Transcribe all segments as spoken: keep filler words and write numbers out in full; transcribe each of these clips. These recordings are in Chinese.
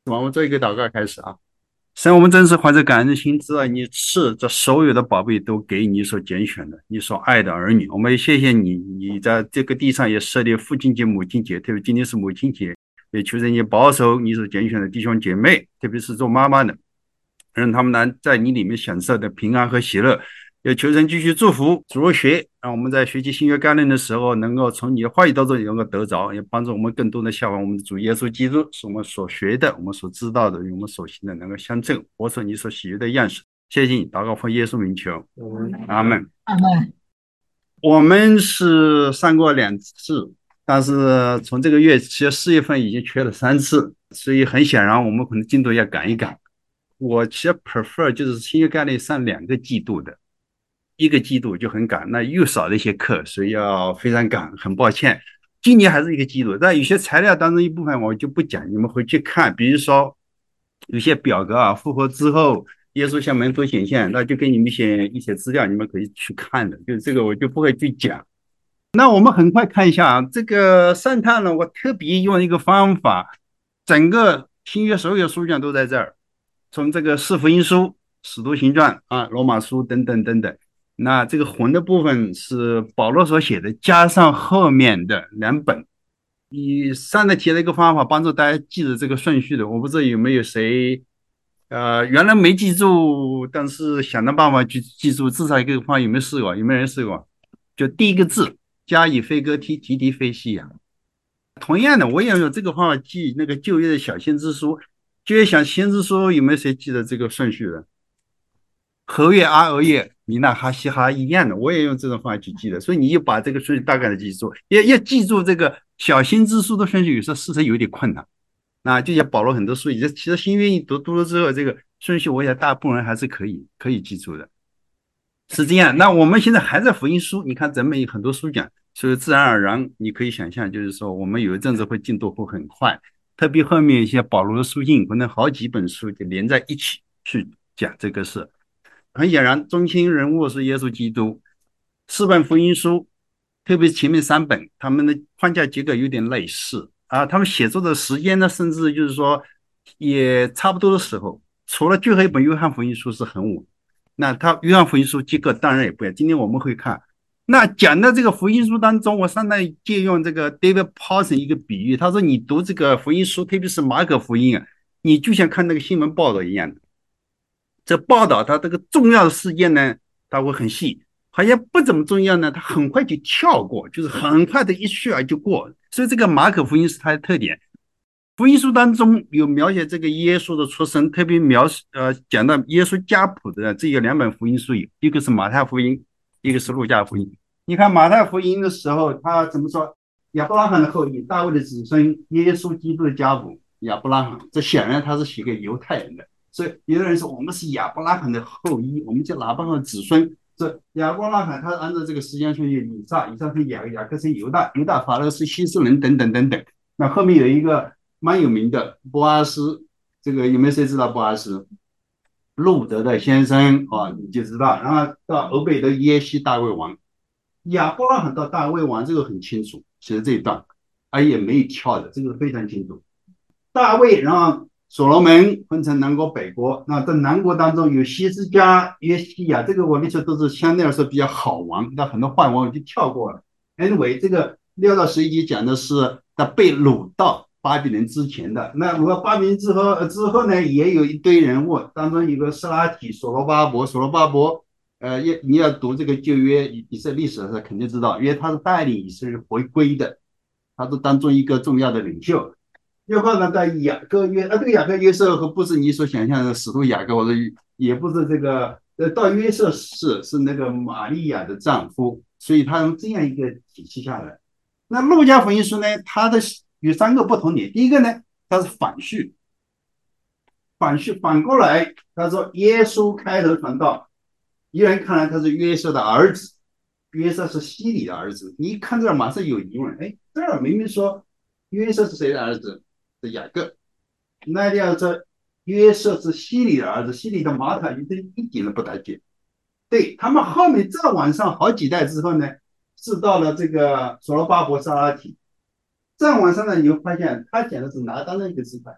我们做一个祷告开始啊。神，我们真是怀着感恩的心，知道你是这所有的宝贝都给你所拣选的，你所爱的儿女。我们也谢谢你，你在这个地上也设立父亲节、母亲节，特别今天是母亲节，也求神你保守你所拣选的弟兄姐妹，特别是做妈妈的，让他们能在你里面享受的平安和喜乐。也求神继续祝福主日学，让我们在学习新约概念的时候，能够从你的话语当中也能够得着，也帮助我们更多的效仿我们的主耶稣基督，使我们所学的、我们所知道的与我们所行的能够相称，活出你所喜悦的样式。谢谢你，祷告奉耶稣名求，阿门。 阿门。 我们是上过两次，但是从这个月其实四月份已经缺了三次，所以很显然我们可能进度要赶一赶。我其实 prefer 就是新约概念上两个季度的，一个季度就很赶，那又少了一些课，所以要非常赶，很抱歉。今年还是一个季度，但有些材料当中一部分我就不讲，你们回去看，比如说有些表格啊，复活之后耶稣向门徒显现，那就给你们一些一些资料，你们可以去看的，就这个我就不会去讲。那我们很快看一下啊，这个圣探呢，我特别用一个方法，整个新约所有书卷都在这儿，从这个四福音书、使徒行传啊、罗马书等等等等。那这个魂的部分是保罗所写的，加上后面的两本。以上的提了一个方法，帮助大家记得这个顺序的。我不知道有没有谁，呃，原来没记住，但是想的办法去记住，至少一个方法有没有试过？有没有人试过？就第一个字，加以飞鸽踢，啼啼飞夕阳。同样的，我也用这个方法记那个旧约的小先知书。旧约小先知书有没有谁记得这个顺序的？和月、阿额月、米娜哈西哈一样的，我也用这种方法去记的。所以你就把这个顺序大概的记住，要要记住这个小先知书的顺序，有时候事实有点困难。那就像保罗很多书，其实新约一读读了之后，这个顺序我想大部分人还是可以可以记住的。是这样。那我们现在还在福音书，你看咱们有很多书讲，所以自然而然你可以想象，就是说我们有一阵子会进度会很快，特别后面一些保罗的书信，可能好几本书就连在一起去讲这个事。很显然，中心人物是耶稣基督。四本福音书，特别是前面三本，他们的框架结构有点类似啊。他们写作的时间呢，甚至就是说也差不多的时候，除了最后一本约翰福音书是很晚。那他约翰福音书结构当然也不一样。今天我们会看，那讲的这个福音书当中，我上来借用这个 David Paulson 一个比喻，他说你读这个福音书，特别是马可福音啊，你就像看那个新闻报道一样的。这报道它这个重要的事件呢，它会很细；好像不怎么重要呢，它很快就跳过，就是很快的一去而就过。所以这个马可福音是它的特点。福音书当中有描写这个耶稣的出生，特别描述呃讲到耶稣家谱的这有两本福音书，一个是马太福音，一个是路加福音。你看马太福音的时候，他怎么说？亚伯拉罕的后裔，大卫的子孙，耶稣基督的家谱，亚伯拉罕。这显然他是写给犹太人的。所以有的人说我们是亚伯拉罕的后裔，我们叫亚伯拉罕的子孙。这亚伯拉罕他按照这个时间顺序，以撒，以撒是雅雅各是犹大，犹大法勒是希斯人等等等等。那后面有一个蛮有名的波阿斯，这个有没有谁知道波阿斯？路德的先生啊，你就知道。然后到欧贝德耶西大卫王，亚伯拉罕到大卫王，这个很清楚，写的这一段，而也没有跳的，这个非常清楚。大卫然后所罗门分成南国北国，那在南国当中有希斯家、约西亚，这个我那时候都是相对来说比较好玩，那很多坏王我就跳过了。Anyway，这个六到十一集讲的是他被掳到巴比伦之前的。那掳到巴比伦之后之后呢，也有一堆人物，当中有个斯拉提、所罗巴伯、所罗巴伯。呃，你要读这个旧约以色列历史的时候，肯定知道，因为他是带领以色列回归的，他是当中一个重要的领袖。又后呢，在雅各约啊，这个雅各约瑟和不是你所想象的使徒雅各，或者也不是这个呃，到约瑟是是那个玛利亚的丈夫，所以他用这样一个体系下来。那路加福音书呢，它的有三个不同点。第一个呢，它是反序，反序反过来，他说耶稣开头传道，有人看来他是约瑟的儿子，约瑟是希里的儿子。你一看这儿马上有疑问，哎，这儿明明说约瑟是谁的儿子？是雅各。那要说约瑟是希里的儿子，希里的马塔一一点都不打紧。对，他们后面再往上好几代之后呢，是到了这个所罗巴伯、沙拉提。再往上呢，你会发现他讲的是拿单的一个支派，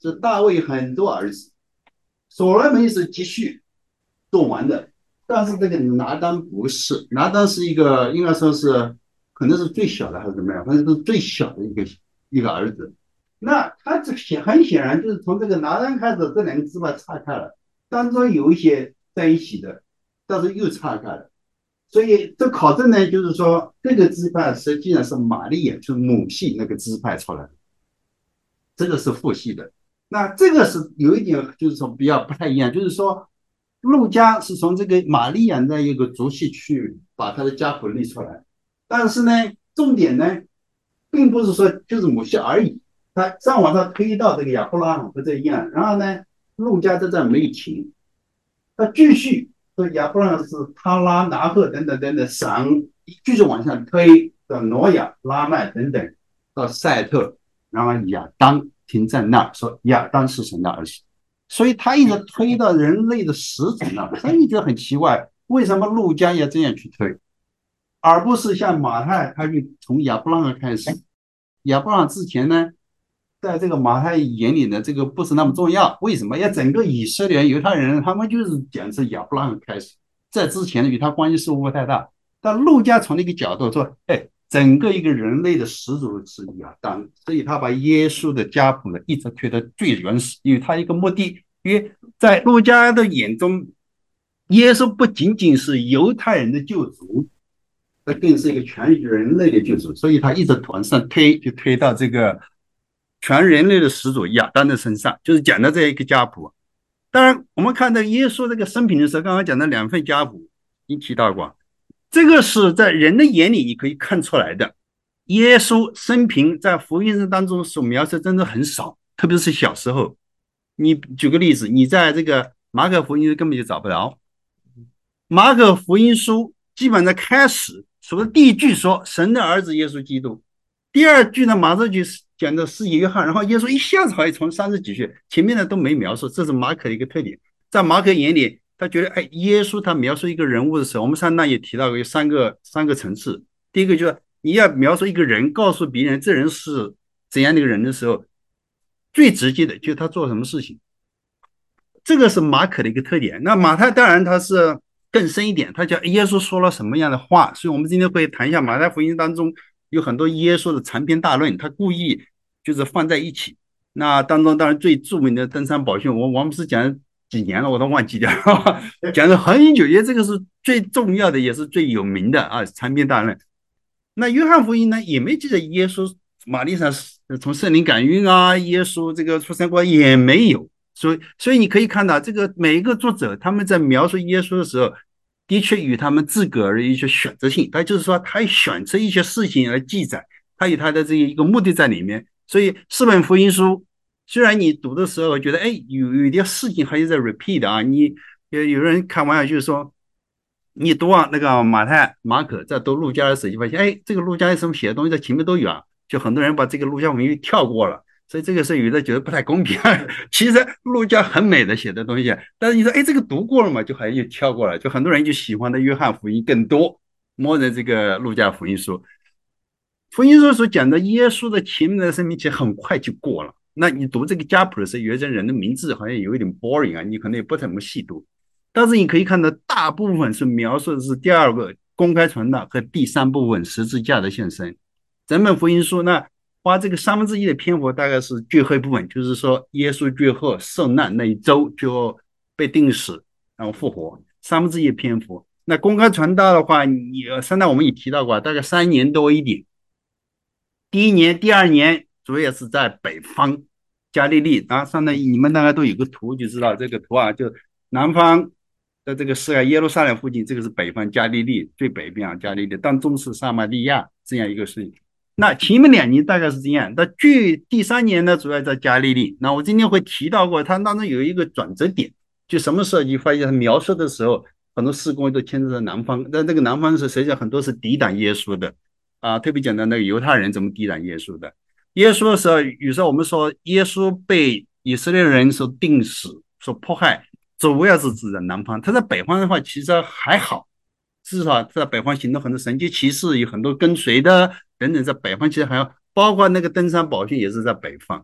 是大卫很多儿子，所罗门是继续做完的，但是这个拿单不是，拿单是一个应该说是可能是最小的还是怎么样，反正是最小的一个一个儿子。那他这显很显然就是从这个拿单开始，这两个支派岔开了，当中有一些在一起的，但是又岔开了。所以这考证呢，就是说这个支派实际上是玛利亚，就是母系那个支派出来的，这个是父系的。那这个是有一点就是说比较不太一样，就是说陆家是从这个玛利亚的一个族系去把他的家谱立出来，但是呢，重点呢，并不是说就是母系而已，他再往上推到这个亚伯拉罕和这一样，然后呢，陆家在这没有停，他继续说亚伯拉罕是他拉、拿赫等等等等神，继续往下推到挪亚、拉麦等等，到赛特，然后亚当停在那儿，说亚当是神的儿子，所以他一直推到人类的始祖那儿，所以你觉得很奇怪，为什么陆家要这样去推，而不是像马太，他就从亚伯拉罕开始，亚伯拉罕之前呢？在这个马太眼里呢，这个不是那么重要。为什么？要整个以色列犹太人，他们就是讲是亚伯拉罕开始，在之前与他关系似乎不太大。但路加从那个角度说，哎，整个一个人类的始祖是亚当，所以他把耶稣的家谱呢一直推到最原始，因为他一个目的，因为在路加的眼中，耶稣不仅仅是犹太人的救主，他更是一个全人类的救主，所以他一直往上推，就推到这个全人类的始祖亚当的身上，就是讲的这一个家谱。当然，我们看到耶稣这个生平的时候，刚刚讲的两份家谱，已经提到过，这个是在人的眼里你可以看出来的。耶稣生平在福音书当中所描述真的很少，特别是小时候。你举个例子，你在这个马可福音根本就找不着。马可福音书基本上开始说的第一句说神的儿子耶稣基督，第二句呢马上就讲的是约翰，然后耶稣一下子好像从三十几岁，前面的都没描述，这是马可的一个特点。在马可眼里，他觉得哎，耶稣他描述一个人物的时候，我们上那也提到过有三个三个层次。第一个就是你要描述一个人，告诉别人这人是怎样的一个人的时候，最直接的就是他做什么事情，这个是马可的一个特点。那马太当然他是更深一点，他讲耶稣说了什么样的话，所以我们今天会谈一下马太福音当中有很多耶稣的长篇大论，他故意就是放在一起。那当中当然最著名的登山宝训，我我们是讲几年了，我都忘记掉了，讲了很久，因为这个是最重要的，也是最有名的啊长篇大论。那约翰福音呢，也没记得耶稣玛丽上从圣灵感孕啊，耶稣这个出生过也没有。所以，所以你可以看到，这个每一个作者他们在描述耶稣的时候，的确与他们自个儿的一些选择性，他就是说，他选择一些事情来记载，他有他的这一个目的在里面。所以，四本福音书虽然你读的时候觉得，哎，有有点事情还是在 repeat 啊，你有有人开玩笑就是说，你读啊那个马太、马可，在读路加的时候，就发现，哎，这个路加什么写的东西在前面都有啊，就很多人把这个路加福音跳过了。所以这个是有的觉得不太公平。其实路加很美的写的东西，但是你说，哎，这个读过了嘛，就好像又跳过了，就很多人就喜欢的约翰福音更多，摸着这个路加福音书。福音书所讲的耶稣的前面的生命，其实很快就过了。那你读这个家谱的时候，有些人的名字好像有一点 boring 啊，你可能也不怎么细读。但是你可以看到，大部分是描述的是第二个公开传道和第三部分十字架的现身。整本福音书呢，花这个三分之一的篇幅，大概是最后一部分，就是说耶稣最后受难那一周就被钉死，然后复活，三分之一的篇幅。那公开传道的话，你上代我们也提到过，大概三年多一点。第一年、第二年主要是在北方加利利，然后上代你们大概都有个图就知道，这个图啊，就南方的这个是啊耶路撒冷附近，这个是北方加利利最北边啊加利利，当中是撒玛利亚这样一个事情。那前面两年大概是这样，那据第三年呢，主要在加利利。那我今天会提到过，它当中有一个转折点，就什么时候你发现它描述的时候，很多事工都牵扯到南方，但这个南方是实际上很多是抵挡耶稣的啊，特别讲到那个犹太人怎么抵挡耶稣的。耶稣的时候，有时候我们说耶稣被以色列人所定死、所迫害，主要是指的南方。他在北方的话，其实还好。至少在北方行动很多神迹奇事，有很多跟随的等等，在北方其实还有，包括那个登山宝训也是在北方。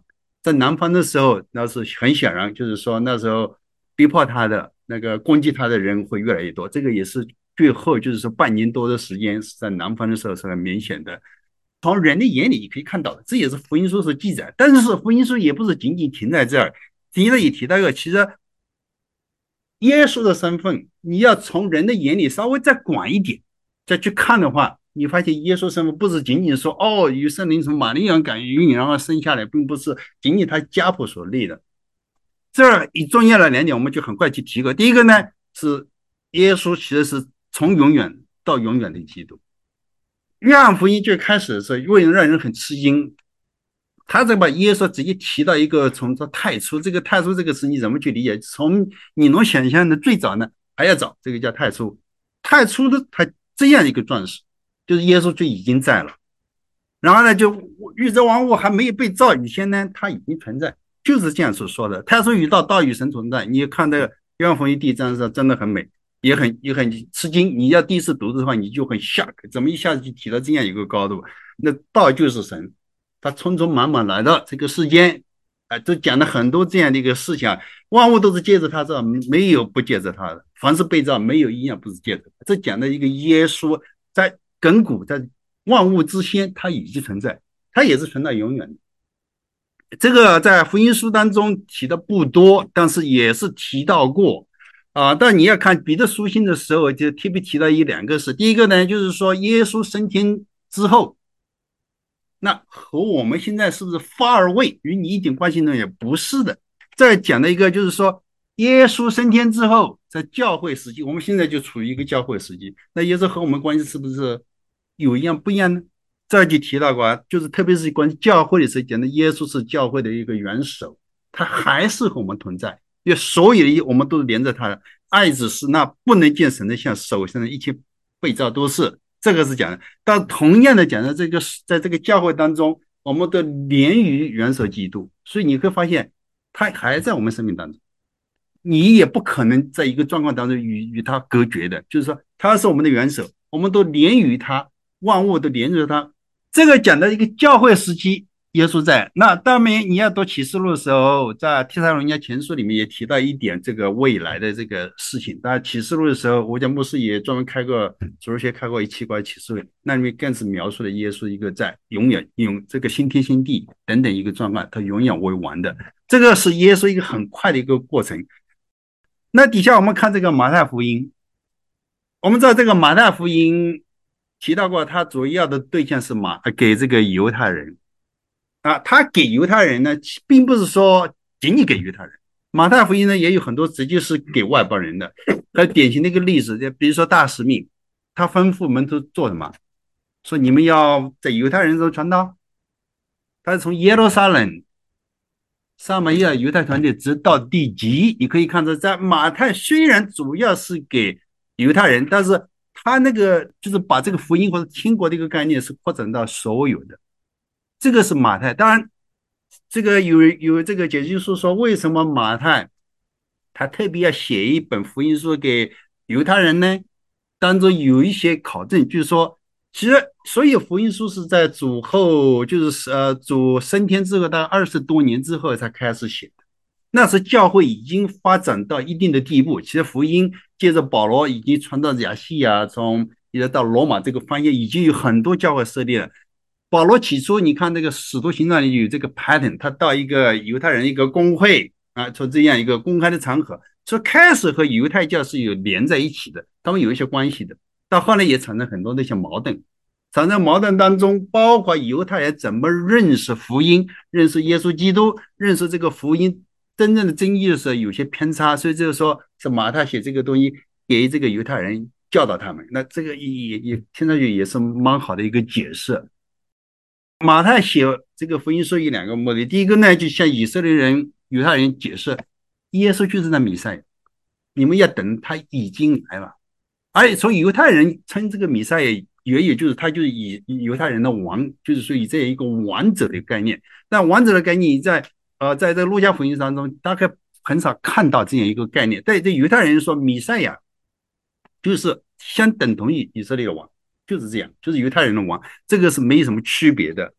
在南方的时候，那是很显然，就是说那时候逼迫他的那个攻击他的人会越来越多。这个也是最后就是说半年多的时间是在南方的时候是很明显的。从人的眼里可以看到的，这也是福音书所记载。但是福音书也不是仅仅停在这儿，提了也提到一个，其实耶稣的身份，你要从人的眼里稍微再广一点，再去看的话，你发现耶稣身份不是仅仅说哦，与圣灵从玛利亚感孕，然后生下来，并不是仅仅他家谱所立的。这儿一重要的两点，我们就很快去提过。第一个呢，是耶稣其实是从永远到永远的基督。约翰福音最开始的时候，为了让人很吃惊，他这把耶稣直接提到一个从这太初，这个太初这个词你怎么去理解？从你能想象的最早呢还要早，这个叫太初。太初的他这样一个状态，就是耶稣就已经在了。然后呢，就宇宙万物还没有被造以前呢，他已经存在，就是这样所说的。太初与道，道与神同在。你看这个约翰福音第一章是真的很美，也很也很吃惊。你要第一次读的话，你就很 shock，怎么一下子就提到这样一个高度？那道就是神，他匆匆忙忙来到这个世间，啊、呃，都讲了很多这样的一个事情，万物都是借着他造，没有不借着他的。凡是被造，没有一样不是借着。这讲的一个耶稣在亘古在万物之先，他已经存在，他也是存在永远的。这个在福音书当中提的不多，但是也是提到过啊。但你要看彼得书信的时候，就特别提到一两个事。第一个呢，就是说耶稣升天之后，那和我们现在是不是发而位与你一点关系呢？也不是的。再讲的一个就是说，耶稣升天之后，在教会时期，我们现在就处于一个教会时期，那耶稣和我们关系是不是有一样不一样呢？这就提到过，就是特别是关于教会的时候讲的，耶稣是教会的一个元首，他还是和我们同在，因为所有的我们都是连着他的。爱子是那不能见神的像，手上的一切被造都是，这个是讲的。但同样的讲的这个，在这个教会当中，我们都连于元首基督，所以你会发现他还在我们生命当中。你也不可能在一个状况当中与与他隔绝的，就是说他是我们的元首，我们都连于他，万物都连着他。这个讲的一个教会时期，耶稣在。那当然你要读启示录的时候，在提撒罗尼迦前书里面也提到一点这个未来的这个事情。当然启示录的时候，我讲牧师也专门开过主日学开过一期关于启示录，那里面更是描述了耶稣一个在永远永这个新天新地等等一个状况，他永远为王的。这个是耶稣一个很快的一个过程。那底下我们看这个马太福音，我们知道这个马太福音提到过，他主要的对象是马给这个犹太人啊，他给犹太人呢，并不是说仅仅给犹太人。马太福音呢也有很多直接是给外邦人的。那典型的一个例子，比如说大使命，他吩咐门徒做什么？说你们要在犹太人中传道。他是从耶路撒冷、撒玛利亚犹太团体直到地极。你可以看到，在马太虽然主要是给犹太人，但是他那个就是把这个福音或者天国的一个概念是扩展到所有的。这个是马太。当然这个有有这个解经书说，为什么马太他特别要写一本福音书给犹太人呢？当中有一些考证，就是说其实所有福音书是在主后，就是呃主升天之后大概二十多年之后才开始写的。那时教会已经发展到一定的地步，其实福音接着保罗已经传到亚细亚，从一直到罗马，这个方向已经有很多教会设立了。保罗起初你看那个使徒行传里有这个 pattern， 他到一个犹太人一个公会啊，从这样一个公开的场合，说开始和犹太教是有连在一起的，他们有一些关系的。到后来也产生很多那些矛盾，产生矛盾当中包括犹太人怎么认识福音，认识耶稣基督，认识这个福音真正的真意的时候有些偏差。所以就是说是马太写这个东西给这个犹太人教导他们，那这个也也听上去也是蛮好的一个解释。马太写这个福音书有两个目的，第一个呢，就向以色列人犹太人解释耶稣就是那弥赛亚，你们要等他已经来了。而且从犹太人称这个弥赛亚，原也就是他就是以犹太人的王，就是说以这样一个王者的概念。但王者的概念在呃在这个路加福音当中大概很少看到这样一个概念。对这犹太人说，弥赛亚就是相等同于以色列的王，就是这样，就是犹太人的王，这个是没什么区别的。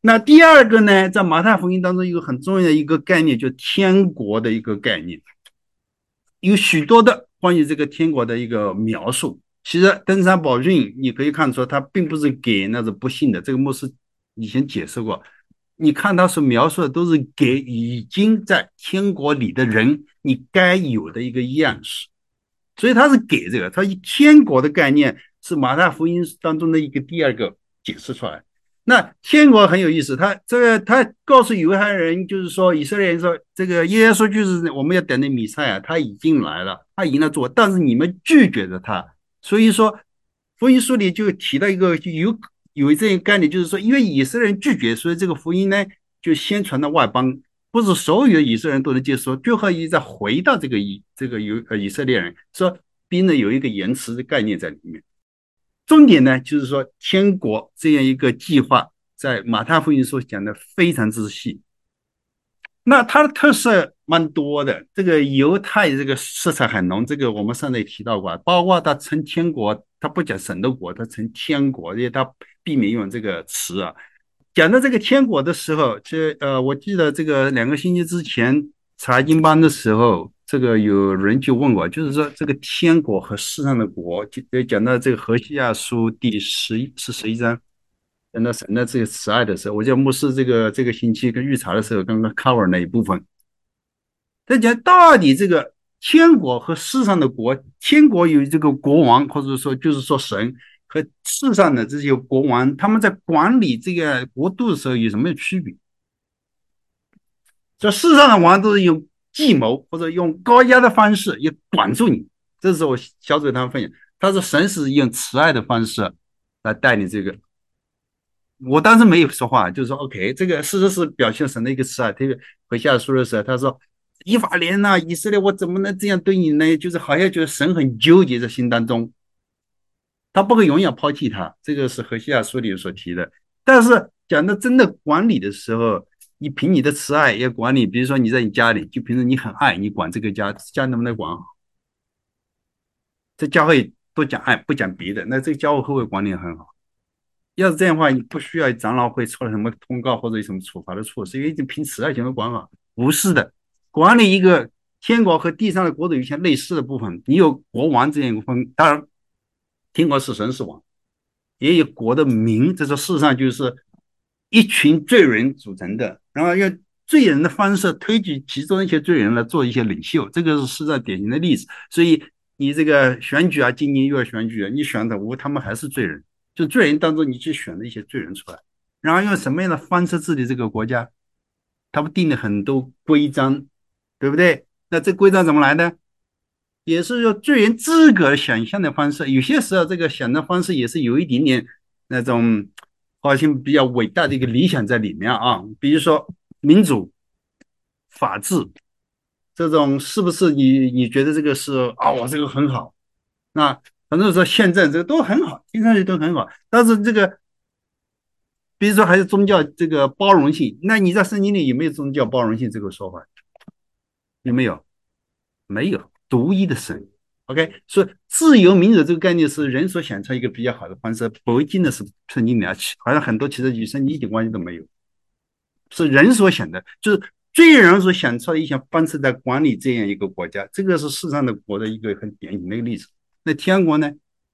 那第二个呢，在马太福音当中有很重要的一个概念，就天国的一个概念，有许多的关于这个天国的一个描述。其实登山宝训你可以看出，它并不是给那种不信的，这个牧师以前解释过。你看他所描述的都是给已经在天国里的人你该有的一个样式，所以他是给这个，他以天国的概念是马太福音当中的一个第二个解释出来。那天国很有意思，他这个他告诉犹太人，就是说以色列人说，这个耶稣就是我们要等的弥赛亚，他已经来了，他已经来做，但是你们拒绝了他。所以说福音书里就提到一个有有这样一个概念，就是说因为以色列人拒绝，所以这个福音呢就先传到外邦，不是所有的以色列人都能接受，最后一再回到这个以这个有呃以色列人，说并呢有一个延迟的概念在里面。重点呢就是说天国这样一个计划在马太福音书讲的非常之细。那它的特色蛮多的，这个犹太这个色彩很浓，这个我们上次也提到过，包括它称天国，它不讲神的国，它称天国，因为它避免用这个词啊。讲到这个天国的时候，这呃，我记得这个两个星期之前查经班的时候，这个有人就问我，就是说这个天国和世上的国，就讲到这个何西亚书第十一是十一章，讲到神的这个慈爱的时候，我叫牧师这个这个星期跟预查的时候刚刚 cover 那一部分，他讲到底这个天国和世上的国，天国有这个国王，或者说就是说神。和世上的这些国王，他们在管理这个国度的时候有什么区别？这世上的王都是用计谋或者用高压的方式也管住你。这是我小组跟他们分享，他说神是用慈爱的方式来带领这个。我当时没有说话，就是说 OK， 这个事实是表现神的一个慈爱。特别回下书的时候，他说以法莲呐、啊，以色列，我怎么能这样对你呢？就是好像觉得神很纠结在心当中。他不会永远抛弃他，这个是何西亚书里所提的。但是讲到真的管理的时候，你凭你的慈爱要管理，比如说你在你家里，就平时你很爱你管这个家，家能不能管好？这教会都讲爱，不讲别的，那这个教会会不会管理很好？要是这样的话，你不需要长老会出了什么通告或者有什么处罚的措施，因为你凭慈爱就能管好。不是的，管理一个天国和地上的国度有些类似的部分，你有国王这样一个分，当然天国是神是王。也有国的民，这是事实上就是一群罪人组成的，然后用罪人的方式推举其中一些罪人来做一些领袖，这个是实在典型的例子。所以你这个选举啊，今年又要选举，你选的无他们还是罪人，就罪人当中你去选了一些罪人出来，然后用什么样的方式治理这个国家？他们定了很多规章，对不对？那这规章怎么来的？也是用罪人自个想象的方式，有些时候这个想的方式也是有一点点那种好像比较伟大的一个理想在里面啊。比如说民主、法治这种，是不是你你觉得这个是啊？我这个很好，那反正说宪政这个都很好，听上去都很好，但是这个比如说还是宗教这个包容性，那你在圣经里有没有宗教包容性这个说法？有没有？没有独一的神。OK，所以自由民主这个概念是人所想出一个比较好的方式，不一定的是圣经里啊，好像很多其实与圣经一点关系都没有，是人所想的，就是罪人所想出的一些方式在管理这样一个国家，这个是世上的国的一个很典型的一个例子。那天国呢，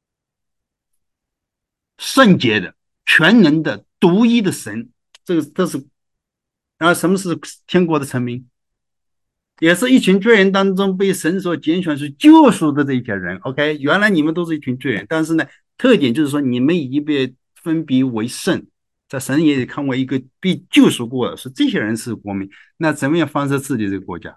圣洁的、全能的、独一的神，这个这是，然后什么是天国的臣民？也是一群罪人当中被神所拣选出救赎的这一些人。OK，原来你们都是一群罪人，但是呢，特点就是说你们已经被分别为圣，在神眼里看为一个被救赎过的，是这些人是国民。那怎么样方式治理这个国家？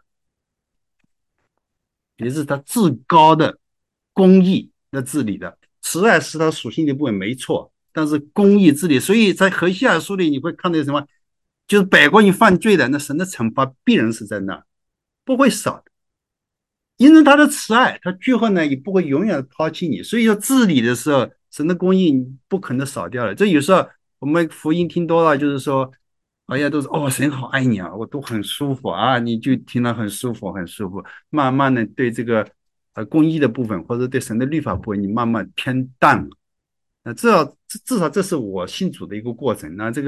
也是他至高的公义的治理的，慈爱是他属性的部分没错，但是公义治理，所以在何西阿书里你会看到什么？就是百国人犯罪的，那神的惩罚必然是在那，不会少的。因为他的慈爱，他最后呢也不会永远抛弃你。所以要治理的时候，神的公义不可能少掉了。这有时候我们福音听多了，就是说，好像都是哦，神好爱你啊，我都很舒服啊，你就听了很舒服，很舒服。慢慢的对这个呃公义的部分，或者对神的律法部分，你慢慢偏淡了。那至少至少这是我信主的一个过程。那这个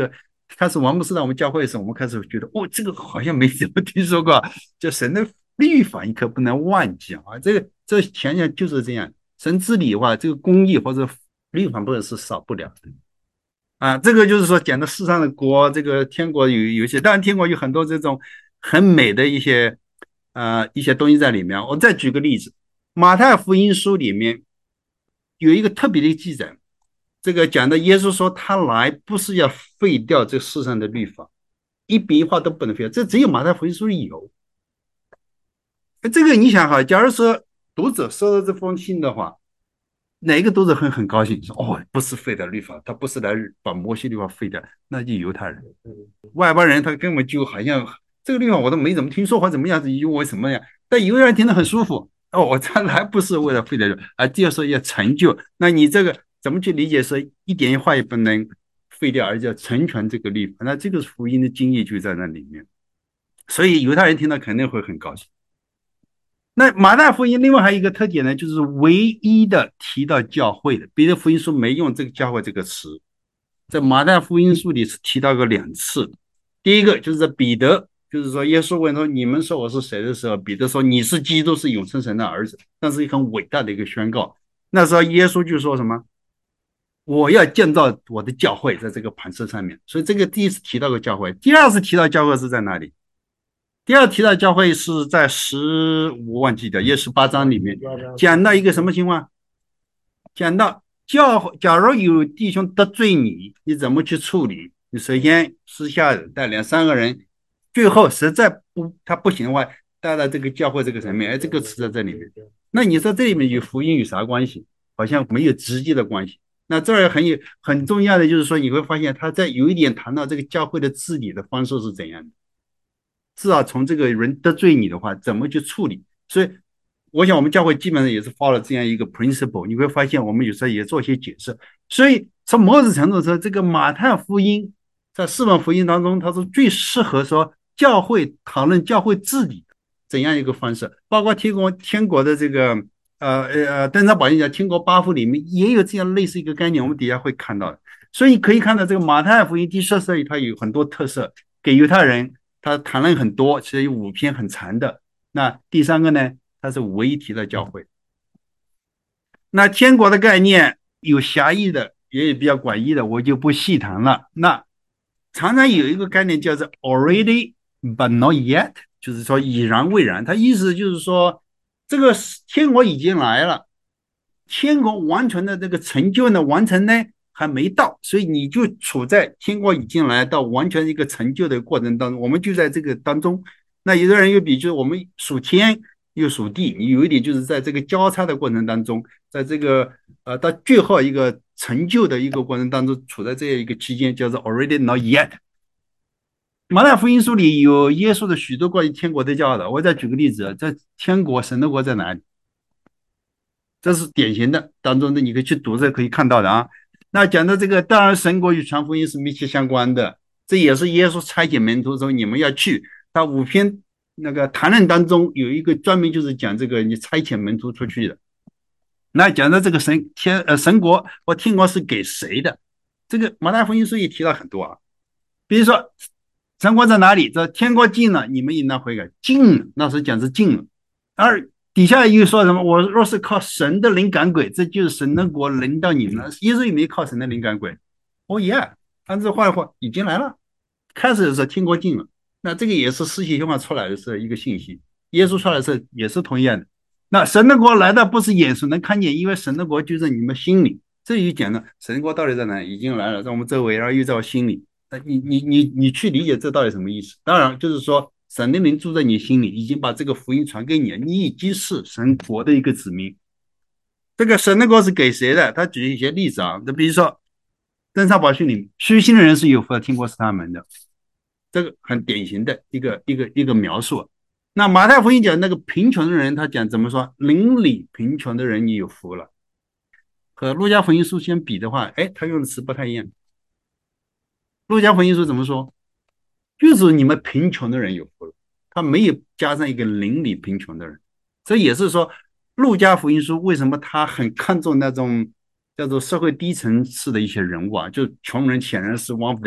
开始王牧师在我们教会的时候，我们开始觉得，哦，这个好像没怎么听说过，就神的律法你可不能忘记啊！这个这想想就是这样，神治理的话，这个公义或者律法不是少不了的啊。这个就是说讲的世上的国，这个天国有有一些，当然天国有很多这种很美的一些呃一些东西在里面。我再举个例子，马太福音书里面有一个特别的记载。这个讲的耶稣说他来不是要废掉这世上的律法，一笔一画都不能废掉，这只有马太福音书里有。这个你想哈，假如说读者收到这封信的话，哪一个读者会很高兴说哦，不是废掉律法，他不是来把摩西律法废掉，那就犹太人。外邦人他根本就好像这个律法我都没怎么听说或怎么样子，因为什么呀？但犹太人听得很舒服哦，我他来不是为了废掉，而就是要成就。那你这个怎么去理解？说一点一画也不能废掉，而且要成全这个律法，那这个福音的经义就在那里面。所以犹太人听到肯定会很高兴。那马太福音另外还有一个特点呢，就是唯一的提到教会的，别的福音书没用这个教会这个词，在马太福音书里是提到过两次。第一个就是彼得，就是说耶稣问说你们说我是谁的时候，彼得说你是基督，是永生神的儿子，那是一个很伟大的一个宣告。那时候耶稣就说什么？我要建造我的教会，在这个磐石上面。所以这个第一次提到个教会，第二次提到教会是在哪里？第二提到教会是在十我忘记掉，也十八章里面讲到一个什么情况？讲到教，假如有弟兄得罪你，你怎么去处理？你首先私下带两三个人，最后实在不他不行的话，带到这个教会这个层面，哎，这个词在这里面。那你说这里面与福音有啥关系？好像没有直接的关系。那这儿很有很重要的就是说，你会发现他在有一点谈到这个教会的治理的方式是怎样的。至少从这个人得罪你的话，怎么去处理？所以，我想我们教会基本上也是 follow 这样一个 principle。你会发现，我们有时候也做一些解释。所以，从某种程度上，这个马太福音在四本福音当中，它是最适合说教会讨论教会治理怎样一个方式。包括天国天国的这个呃呃登山宝训讲天国八福里面也有这样类似一个概念，我们底下会看到的。所以可以看到，这个马太福音第十四里它有很多特色，给犹太人。他谈论很多，其实有五篇很长的。那第三个呢，它是唯一提到教会。那天国的概念有狭义的，也有比较广义的，我就不细谈了。那常常有一个概念叫做 already but not yet， 就是说已然未然。它意思就是说，这个天国已经来了，天国完全的这个成就呢，完成呢。还没到，所以你就处在天国已经来到完全一个成就的过程当中，我们就在这个当中。那有的人又比，就是我们属天又属地，你有一点就是在这个交叉的过程当中，在这个呃到最后一个成就的一个过程当中，处在这样一个期间，叫做 already not yet。马太福音书里有耶稣的许多关于天国的教导，我再举个例子，在天国神的国在哪里？这是典型的当中的，你可以去读这可以看到的啊。那讲到这个，当然神国与传福音是密切相关的，这也是耶稣差遣门徒说你们要去。他五篇那个谈论当中有一个专门就是讲这个你差遣门徒出去的。那讲到这个神天呃神国或天国是给谁的？这个马太福音书也提到很多啊，比如说神国在哪里？这天国近了，你们应当悔改。近了，那是讲是近了。而底下又说什么？我若是靠神的灵赶鬼，这就是神的国临到你们了。耶稣有没有靠神的灵赶鬼？哦耶！按这话的话，已经来了。开始的时候天国近了，那这个也是世袭宣化出来的是一个信息。耶稣出来的时候也是同样的。那神的国来的不是眼神能看见，因为神的国就在你们心里。这就讲了神国到底在哪里？已经来了，在我们周围，然后又在我心里。你你你你去理解这到底什么意思？当然就是说。神的灵住在你心里，已经把这个福音传给你了，你已经是神国的一个子民。这个神的国是给谁的？他举一些例子啊，那比如说登山宝训里，虚心的人是有福的，天国是他们的，这个很典型的一个一个一个描述。那马太福音讲那个贫穷的人，他讲怎么说？邻里贫穷的人你有福了。和路加福音书相比的话，哎，他用的词不太一样。路加福音书怎么说？就是你们贫穷的人有福了，他没有加上一个邻里贫穷的人。这也是说路加福音书为什么他很看重那种叫做社会低层次的一些人物啊，就穷人显然是 one of them。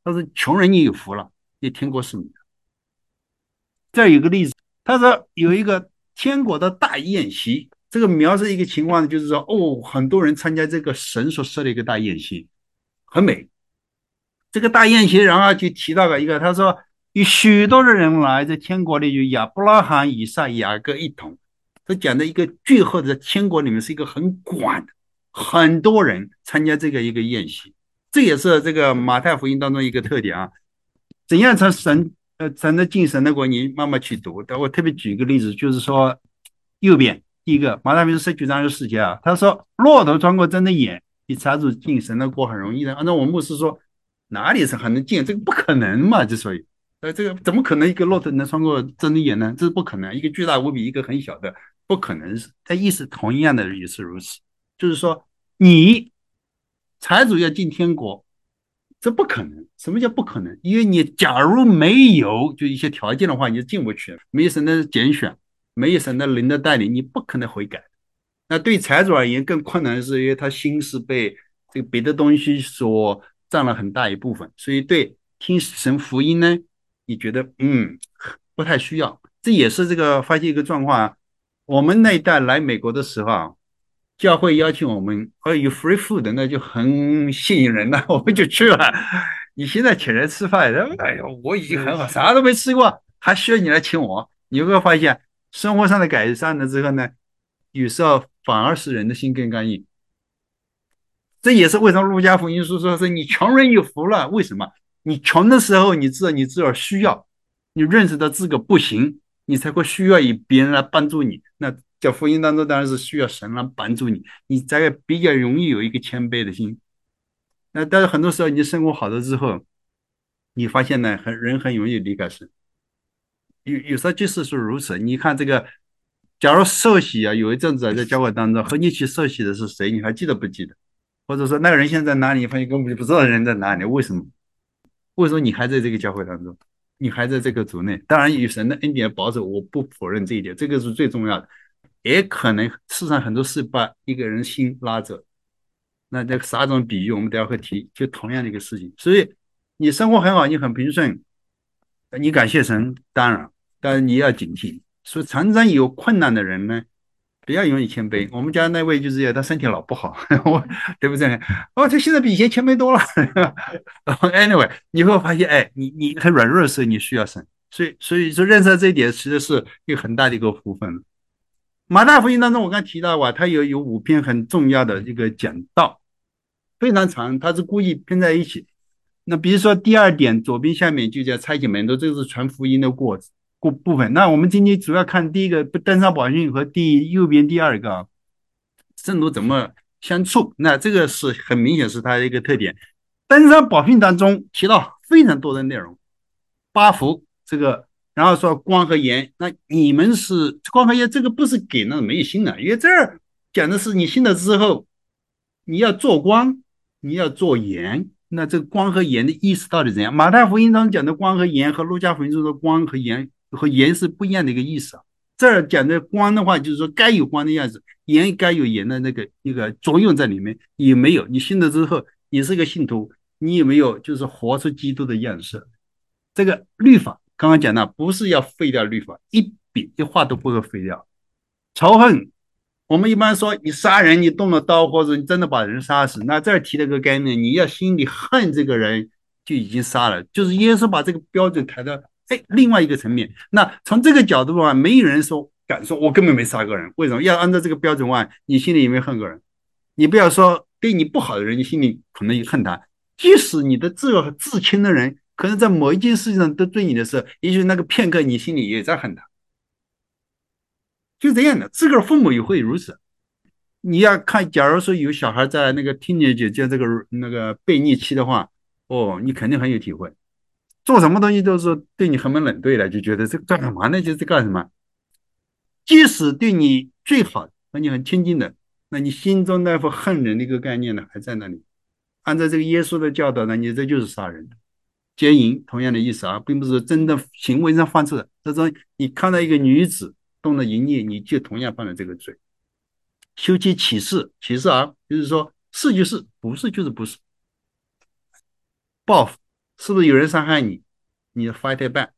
他说穷人也有福了，也天国是你的。这有个例子，他说有一个天国的大宴席，这个描述一个情况就是说，哦，很多人参加这个神所设的一个大宴席，很美。这个大宴席，然后就提到了一个，他说有许多的人来，在天国里有亚伯拉罕、以撒、雅各一同。他讲的一个最后的天国里面是一个很广的，很多人参加这个一个宴席，这也是这个马太福音当中一个特点啊。怎样才神呃才能进神的国？你慢慢去读。我特别举一个例子，就是说右边第一个马太福音十九章有四节啊，他说骆驼穿过针的眼，你查出进神的国很容易的。按照我牧师说，哪里是很能进？这个不可能嘛，之所以。呃，这个怎么可能一个骆驼能穿过针的眼呢？这是不可能，一个巨大无比，一个很小的，不可能是。它意思同样的也是如此，就是说你财主要进天国，这不可能。什么叫不可能？因为你假如没有就一些条件的话，你就进不去。没有神的拣选，没有神的灵的带领，你不可能悔改。那对财主而言更困难的是，因为他心是被这个别的东西所占了很大一部分，所以对听神福音呢，你觉得嗯不太需要。这也是这个发现一个状况啊。我们那一代来美国的时候啊，教会邀请我们，哦，有 free food，那就很吸引人了，我们就去了。你现在请人吃饭，哎呀，我已经很好，啥都没吃过，还需要你来请我？你会发现生活上的改善了之后呢，有时候反而使人的心更刚硬。这也是为什么路加福音书说是你穷人有福了。为什么？你穷的时候，你知道你自个儿需要，你认识到自个不行，你才会需要以别人来帮助你。那在福音当中当然是需要神来帮助你，你才比较容易有一个谦卑的心。那但是很多时候你生活好了之后，你发现呢，很人很容易离开神。有有时候就是说如此。你看这个，假如受洗啊，有一阵子在教会当中和你一起受洗的是谁？你还记得不记得？或者说那个人现在哪里？你发现根本就不知道人在哪里。为什么？为什么你还在这个教会当中？你还在这个组内？当然，与神的恩典保守，我不否认这一点，这个是最重要的。也可能世上很多事把一个人心拉走。那这个撒种比喻，我们等下会提，就同样的一个事情。所以你生活很好，你很平顺，你感谢神，当然，但是你要警惕。所以常常有困难的人呢，不要容易谦卑。我们家那位就是他身体老不好，我对不对？哦，他现在比以前谦卑多了。Anyway，你会发现，哎，你你很软弱的时候，你需要神。所以所以说认识到这一点，其实是一个很大的一个福分。马太福音当中，我刚提到啊，它有有五篇很重要的一个讲道，非常长，它是故意拼在一起。那比如说第二点，左边下面就叫差遣门徒，这个是传福音的过过部分。那我们今天主要看第一个登山宝训和第右边第二个圣徒怎么相处。那这个是很明显是它的一个特点。登山宝训当中提到非常多的内容，八福这个，然后说光和盐。那你们是光和盐，这个不是给那没有信的，因为这儿讲的是你信了之后，你要做光，你要做盐。那这个光和盐的意思到底怎样？马太福音当中讲的光和盐和路加福音中的光和盐和盐是不一样的一个意思啊。这儿讲的光的话，就是说该有光的样子，盐该有盐的那个一个作用在里面。有没有？你信了之后，你是个信徒，你有没有就是活出基督的样式？这个律法刚刚讲的不是要废掉律法，一笔一画都不会废掉。仇恨，我们一般说你杀人，你动了刀，或者你真的把人杀死，那这儿提了个概念，你要心里恨这个人，就已经杀了。就是耶稣把这个标准抬到哎另外一个层面。那从这个角度的话，没有人说敢说我根本没杀过人。为什么要按照这个标准的话，你心里有没有恨过人？你不要说对你不好的人，你心里可能也恨他。即使你的至至亲的人，可能在某一件事情上得罪你的时候，也许那个片刻你心里也在恨他。就这样的，自个儿父母也会如此。你要看，假如说有小孩在那个 teenage 叫这个那个叛逆期的话，哦，你肯定很有体会。做什么东西都是对你很冷对的，就觉得这干嘛呢？就是干什么？即使对你最好和你很亲近的，那你心中那份恨人的一个概念呢，还在那里。按照这个耶稣的教导呢，你这就是杀人的。奸淫同样的意思啊，并不是真的行为上犯错的。这种你看到一个女子动了淫念，你就同样犯了这个罪。修其起誓，起誓啊，就是说是就是，不是就是不是。报复， 是不是有人伤害你，你 fight it back。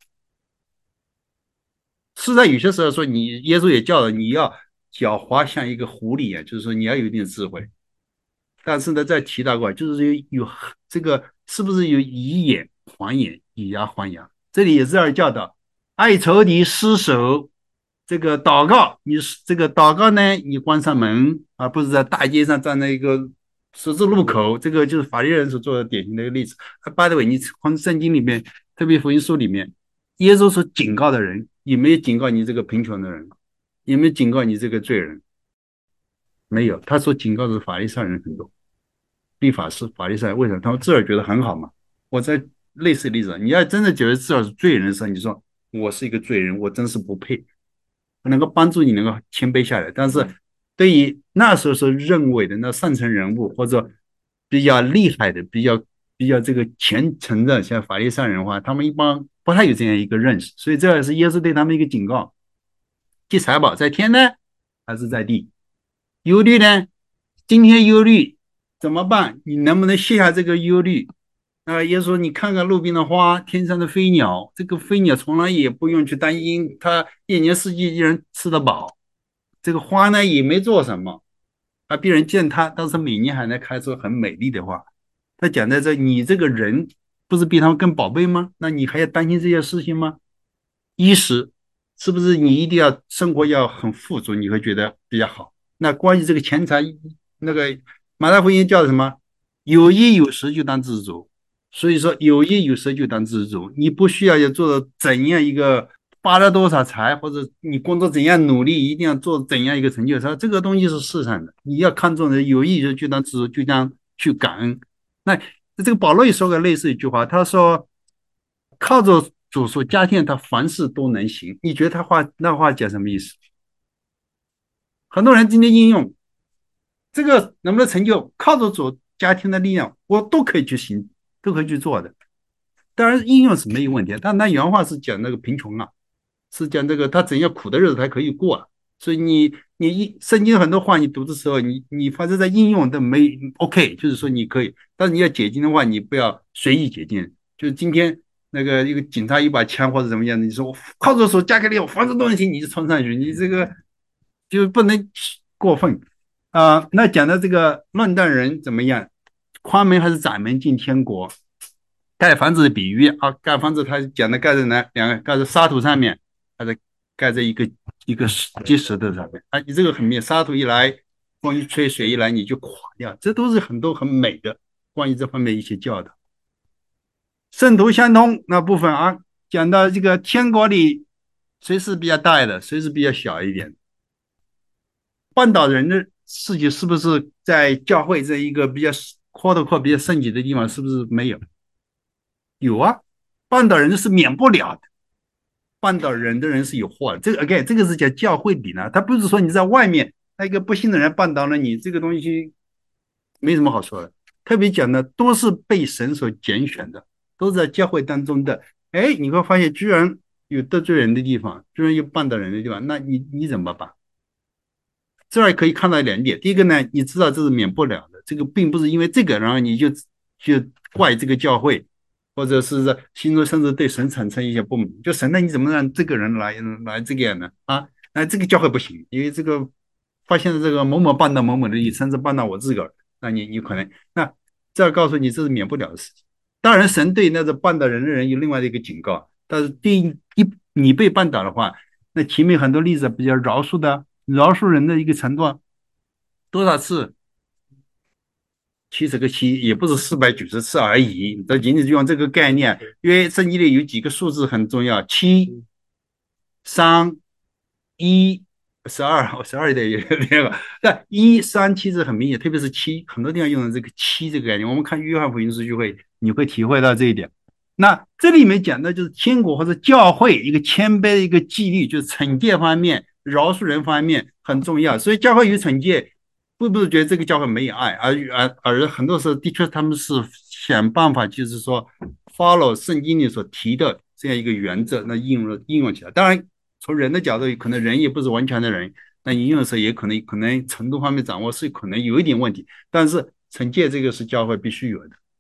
是在有些时候说你耶稣也叫了你要狡猾像一个狐狸啊，就是说你要有一定智慧。但是呢，再提到过，就是有有这个是不是有以眼还眼，以牙还牙？这里也是要教导，爱仇敌失手，这个祷告，你这个祷告呢，你关上门，而不是在大街上站在一个十字路口，这个就是法利人所做的典型的一个例子。by the way，你从圣经里面，特别福音书里面，耶稣所警告的人，有没有警告你这个贫穷的人？有没有警告你这个罪人？没有，他所警告的法利赛人很多。立法师、法利赛，为什么他们自个儿觉得很好嘛？我在类似的例子，你要真的觉得自个儿是罪人的时候，你说我是一个罪人，我真是不配，我能够帮助你能够谦卑下来。但是对于那时候所认为的那上层人物或者比较厉害的、比较比较这个虔诚的，像法利赛人的话，他们一般不太有这样一个认识，所以这也是耶稣对他们一个警告：积财宝在天呢，还是在地？忧虑呢？今天忧虑怎么办？你能不能卸下这个忧虑？啊，耶稣说：“你看看路边的花，天上的飞鸟，这个飞鸟从来也不用去担心，它一年四季依然吃得饱。这个花呢，也没做什么，啊，别人见它，但是每年还能开出很美丽的花。他讲在这，你这个人不是比他们更宝贝吗？那你还要担心这些事情吗？衣食是不是你一定要生活要很富足，你会觉得比较好？那关于这个钱财，那个马太福音叫什么？有衣有食就当知足。所以说有衣有食就当知足，你不需要要做到怎样一个发了多少财，或者你工作怎样努力，一定要做怎样一个成就。他这个东西是世上的，你要看重的有意就当知足，就当去感恩。那这个保罗也说过类似一句话，他说靠着主所加添，他凡事都能行。你觉得他话那话讲什么意思？很多人今天应用这个能不能成就，靠着主加添的力量，我都可以去行，都可以去做的。当然应用是没有问题，但他原话是讲那个贫穷啊，是讲这个他怎样苦的日子才可以过啊。所以你你一圣经很多话你读的时候，你你反正在应用都没 OK，就是说你可以，但是你要解禁的话，你不要随意解禁。就是今天那个一个警察一把枪或者怎么样的，你说我靠着手加个力，我防止东西你就冲上去，你这个就不能过分啊、呃。那讲的这个论断人怎么样，宽门还是窄门进天国？盖房子的比喻啊，盖房子他讲的盖在哪？两个盖在沙土上面，还是盖在一个一个基石的上面？啊，你这个很美，沙土一来，风一吹，水一来，你就垮掉。这都是很多很美的关于这方面一些教导。圣徒相通那部分啊，讲到这个天国里，谁是比较大的，谁是比较小一点？绊倒人的事情是不是在教会这一个比较阔的阔、比较圣洁的地方，是不是没有？有啊，绊倒人是免不了的，绊倒人的人是有祸的。这个 OK， 这个是讲教会里呢，他不是说你在外面那个不信的人绊倒了你，这个东西没什么好说的。特别讲的都是被神所拣选的，都是在教会当中的。哎，你会发现居然有得罪人的地方，居然有绊倒人的地方，那你你怎么办？这儿可以看到两点，第一个呢，你知道这是免不了的，这个并不是因为这个，然后你就就怪这个教会，或者是心中甚至对神产生一些不满，就神，那你怎么让这个人来来这个样呢？啊，那这个教会不行，因为这个发现了这个某某绊到某某的意，甚至绊到我自个儿，那你你可能那这儿告诉你这是免不了的事情。当然，神对那个绊倒人的人有另外的一个警告，但是对一你被绊倒的话，那前面很多例子比较饶恕的。饶恕人的一个程度，多少次？七十个七，也不是四百九十次而已。这仅仅就用这个概念，因为圣经里有几个数字很重要：七、三、一、十二。十二的有那个，但一、三、七是很明显，特别是七，很多地方用的这个七这个概念。我们看约翰福音书就会，你会体会到这一点。那这里面讲的就是天国或者教会一个谦卑的一个纪律，就是惩戒方面。饶恕人方面很重要，所以教会有惩戒，并不是觉得这个教会没有爱，而而而很多时候的确他们是想办法，就是说 follow 圣经里所提的这样一个原则，那应用应用起来。当然，从人的角度，可能人也不是完全的人，那应用的时候也可能可能程度方面掌握是可能有一点问题，但是惩戒这个是教会必须有的。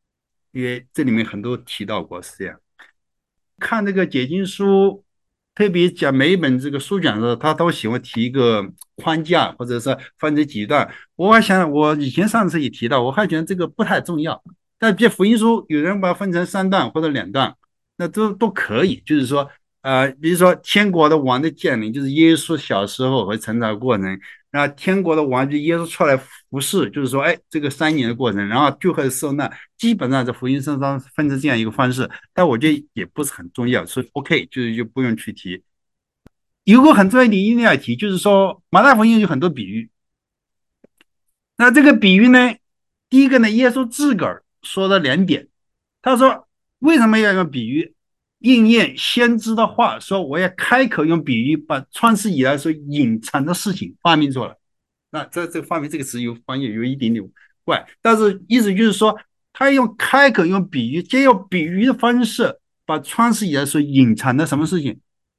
因为这里面很多提到过是这样。看这个解经书，特别讲每一本这个书讲的时候，他都喜欢提一个框架，或者是分成几段。我还想，我以前上次也提到，我还觉得这个不太重要。但比如福音书，有人把它分成三段或者两段，那都都可以。就是说，呃，比如说天国的王的降临，就是耶稣小时候和成长过程。然后天国的王就耶稣出来服侍，就是说，哎，这个三年的过程，然后最后受难，基本上在福音书上分成这样一个方式。但我觉得也不是很重要，所以 OK，就是就不用去提。有个很重要的一定要提，就是说马太福音有很多比喻。那这个比喻呢，第一个呢，耶稣自个儿说了两点。他说为什么要用比喻？应验先知的话，说我要开口用比喻，把创世以来所隐藏的事情发明出来。那这这个发明这个词有翻译有一点点怪，但是意思就是说，他用开口用比喻，借用比喻的方式，把创世以来所隐藏的什么事情，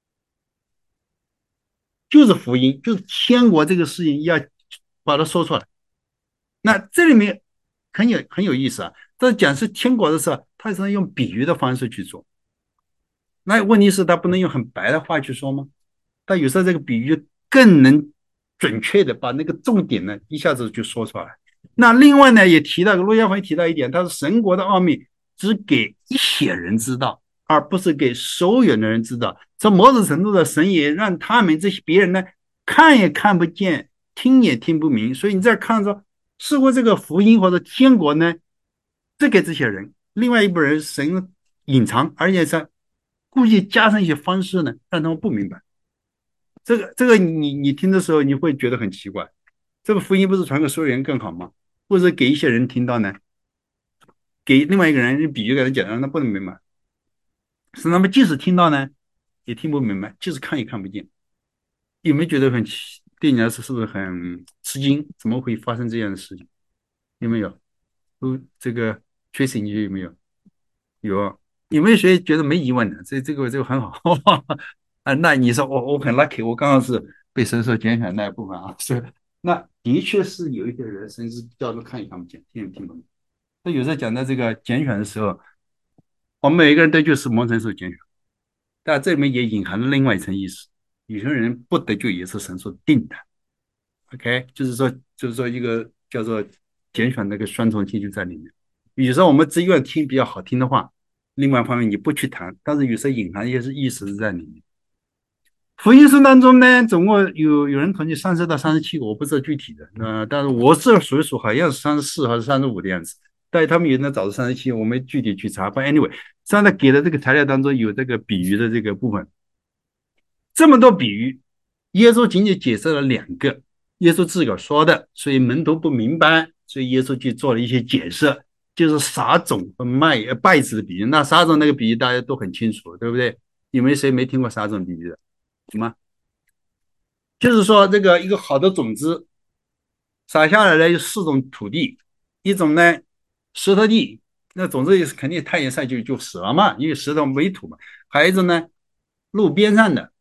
就是福音，就是天国这个事情要把它说出来。那这里面很有很有意思啊。在讲是天国的时候，他是用比喻的方式去做。那问题是，他不能用很白的话去说吗？但有时候这个比喻更能准确的把那个重点呢一下子就说出来。那另外呢，也提到陆家辉提到一点，他说神国的奥秘只给一些人知道，而不是给所有的人知道。从某种程度的，神也让他们这些别人呢看也看不见，听也听不明。所以你在看说，似乎这个福音或者天国呢，只给这些人，另外一部分人神隐藏，而且是故意加上一些方式呢，让他们不明白。这个这个你你听的时候，你会觉得很奇怪。这个福音不是传给所有人更好吗？或者给一些人听到呢？给另外一个人比喻给他讲，让他不能明白。是那么即使听到呢，也听不明白，即使看也看不见。有没有觉得很奇？对你来说是不是很吃惊？怎么会发生这样的事情？有没有？都这个 Tracy，你有没有？有。有没有谁觉得没疑问的？这这个这个很好啊。那你说我我很 lucky，我刚刚是被神所拣选那一部分啊。是，那的确是有一些人甚至叫做看也看不见，听也听不懂。那有时候讲到这个拣选的时候，我们每个人都就是蒙神所拣选，但这里面也隐含了另外一层意思。有些人不得救也是神所定的。OK，就是说就是说一个叫做拣选那个双重性就在里面。有时候我们只愿听比较好听的话，另外一方面你不去谈，但是有时候隐含一些意思是在里面。福音书当中呢，总共有有人统计三十到三十七个，我不知道具体的，呃，但是我这属一数，好像是三十四还是三十五的样子。但他们有人找是三十七，我没具体去查。But anyway，现在给的这个材料当中有这个比喻的这个部分，这么多比喻，耶稣仅仅解释了两个，耶稣自个儿说的，所以门徒不明白，所以耶稣就做了一些解释，就是撒种和麦呃稗子的比喻。那撒种那个比喻大家都很清楚，对不对？有没有谁没听过撒种比喻的？什么？就是说，这个一个好的种子撒下来呢，有四种土地，一种呢石头地，那种子也是肯定太阳晒就就死了嘛，因为石头没土嘛。还有一种呢，路边上的、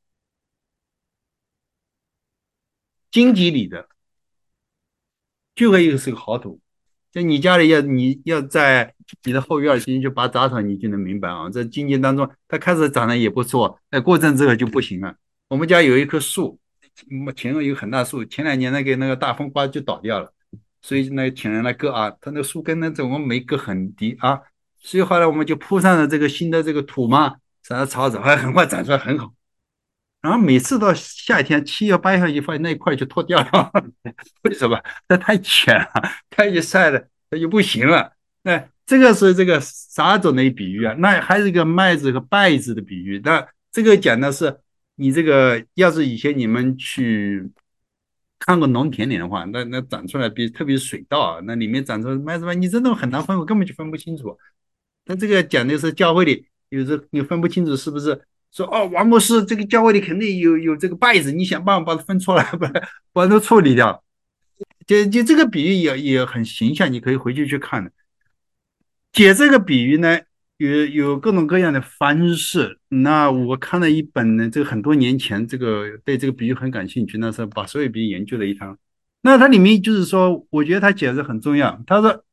荆棘里的，最后一个是个好土。在你家里要你要在你的后院进行去拔杂草，你就能明白啊。在荆棘当中，它开始长得也不错，哎，过阵之后就不行了。我们家有一棵树，前面有很大树，前两年那个那个大风刮就倒掉了，所以那请人来割啊，它那树根呢怎么没割很低啊？所以后来我们就铺上了这个新的这个土嘛，长了草籽，还很快长出来很好。然后每次到夏天七月八月，就发现那一块就脱掉了。为什么？它太浅了，太阳晒了，它就不行了。那这个是这个撒种的比喻啊。那还是一个麦子和稗子的比喻。那这个讲的是你这个，要是以前你们去看过农田里的话，那那长出来比特别是水稻啊，那里面长出来麦子吧，你真的很难分，我根本就分不清楚。但这个讲的是教会里，有时候你分不清楚是不是说哦，王牧师这个教会里肯定有有这个稗子，你想办法把它分出来，把把它处理掉。就就这个比喻也也很形象，你可以回去去看的。解这个比喻呢，有有各种各样的方式。那我看了一本呢，这个很多年前，这个对这个比喻很感兴趣，那时候把所有比喻研究了一趟。那它里面就是说，我觉得他解释很重要。他说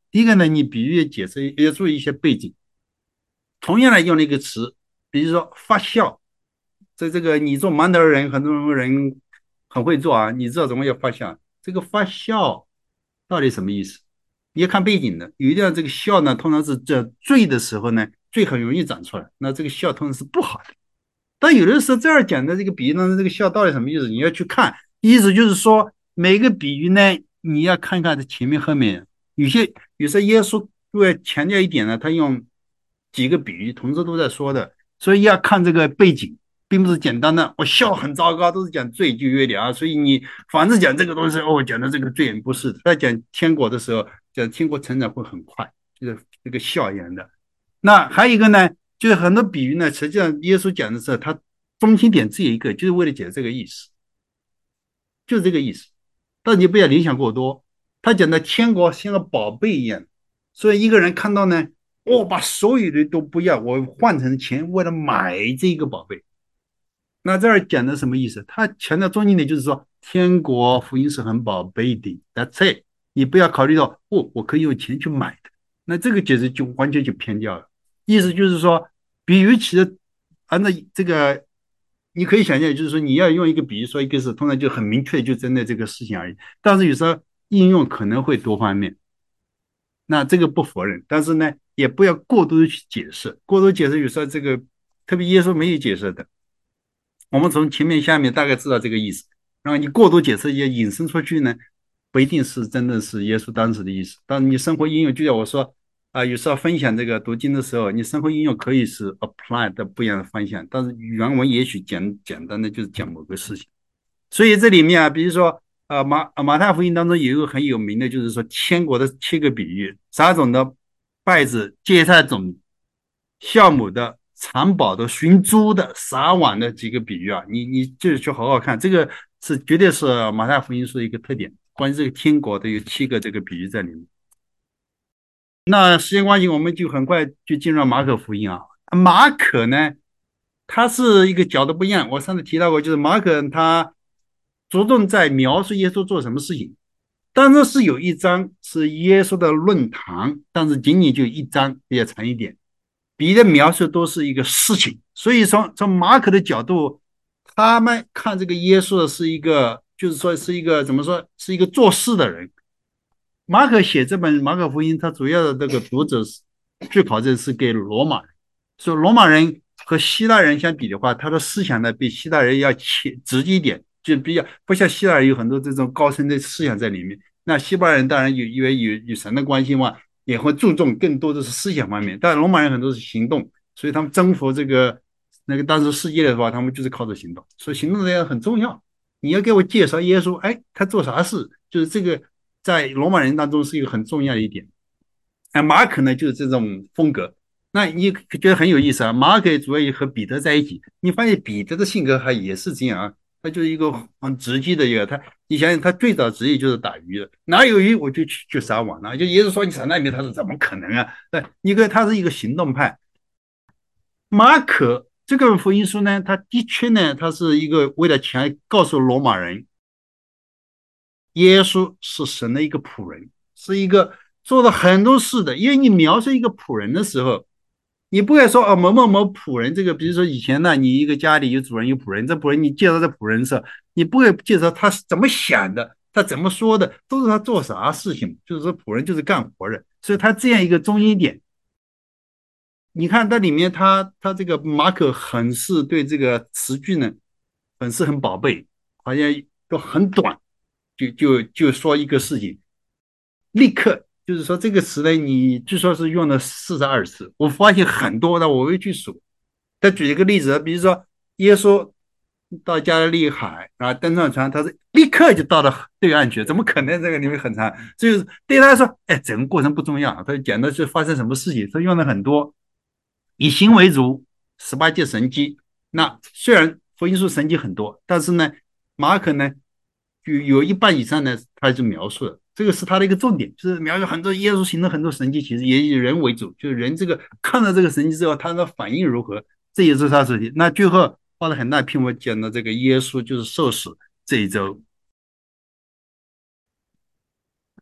第一个呢，你比喻解释要注意一些背景，同样的用了一个词，比如说发笑，在这个你做馒头人，很多人很会做啊，你知道怎么叫发笑？这个发笑到底什么意思？你要看背景的，有一定这个笑呢，通常是这醉的时候呢，醉很容易长出来，那这个笑通常是不好的。但有的时候这儿讲的这个比喻当中，这个笑到底什么意思？你要去看，意思就是说每个比喻呢，你要看看它前面后面。有些有时候耶稣为了强调一点呢，他用几个比喻，同时都在说的，所以要看这个背景，并不是简单的我笑很糟糕，都是讲罪就有点啊。所以你凡是讲这个东西，哦，讲的这个罪不是在讲天国的时候，讲天国成长会很快，就是这个笑一样的。那还有一个呢？就是很多比喻呢，实际上耶稣讲的时候，他中心点只有一个，就是为了解这个意思，就是这个意思。但你不要联想过多。他讲的天国像个宝贝一样，所以一个人看到呢，我、哦、把所有的都不要，我换成钱，为了买这个宝贝。那这儿讲的什么意思？他强调中心点就是说，天国福音是很宝贝的。That's it，你不要考虑到哦，我可以用钱去买的。那这个解释就完全就偏掉了。意思就是说，比喻其实按照这个，你可以想象，就是说你要用一个比喻说一个事，通常就很明确，就针对这个事情而已。但是有时候应用可能会多方面，那这个不否认，但是呢，也不要过多的去解释，过多解释有时候这个特别耶稣没有解释的。我们从前面下面大概知道这个意思，然后你过多解释也引申出去呢，不一定是真的是耶稣当时的意思。但是你生活应用，就像我说啊、呃，有时候分享这个读经的时候，你生活应用可以是 apply 的不一样的方向，但是原文也许简简单的就是讲某个事情。所以这里面啊，比如说呃马马太福音当中有一个很有名的，就是说天国的七个比喻，撒种的、稗子、芥菜种、酵母的、藏宝的、寻猪的、撒网的几个比喻啊，你你就是去好好看，这个是绝对是马太福音书一个特点。关于这个天国的有七个这个比喻在里面。那时间关系，我们就很快就进入马可福音啊。马可呢，它是一个角度不一样。我上次提到过，就是马可他着重在描述耶稣做什么事情，但是是有一章是耶稣的论坛，但是仅仅就一章，比较长一点。别的描述都是一个事情，所以从从马可的角度，他们看这个耶稣的是一个，就是说是一个怎么说，是一个做事的人。马可写这本马可福音，他主要的这个读者是据考证是给罗马人，所以罗马人和希腊人相比的话，他的思想呢比希腊人要切直接一点，就比较不像希腊人有很多这种高深的思想在里面。那希腊人当然有因为有有神的关系嘛，也会注重更多的是思想方面，但罗马人很多是行动，所以他们征服这个那个当时世界的话，他们就是靠着行动，所以行动这样很重要。你要给我介绍耶稣，哎，他做啥事？就是这个在罗马人当中是一个很重要的一点。哎，马可呢就是这种风格。那你觉得很有意思啊？马可主要和彼得在一起，你发现彼得的性格还也是这样啊，他就是一个很直接的一个。他，你想想，他最早职业就是打鱼的，哪有鱼我就去去撒网了。就耶稣说你撒那边，他说怎么可能啊？对，一个他是一个行动派。马可这个福音书呢，他的确呢，他是一个为了强告诉罗马人，耶稣是神的一个仆人，是一个做了很多事的。因为你描述一个仆人的时候，你不会说哦某某某仆人这个，比如说以前呢，你一个家里有主人有仆人，这仆人你介绍这仆人的时候，你不会介绍他是怎么想的，他怎么说的，都是他做啥事情，就是说仆人就是干活的，所以他这样一个中心点。你看它里面他，他这个马可很是对这个词句呢，很是很宝贝，好像都很短，就就就说一个事情，立刻就是说这个词呢，你据说是用了四十二次，我发现很多的，我会去数。再举一个例子，比如说耶稣到加利利海啊，登上船，他是立刻就到了对岸去，怎么可能？这个你会很长，就是对他来说，哎，整个过程不重要，他讲的是发生什么事情，他用了很多。以行为主，十八界神迹。那虽然福音书神迹很多，但是呢，马可呢，就有一半以上呢，他就描述了，这个是他的一个重点，就是描述很多耶稣行的很多神迹，其实也以人为主，就是人这个看到这个神迹之后，他的反应如何，这也是他主题。那最后花了很大篇幅讲的这个耶稣就是受死这一周。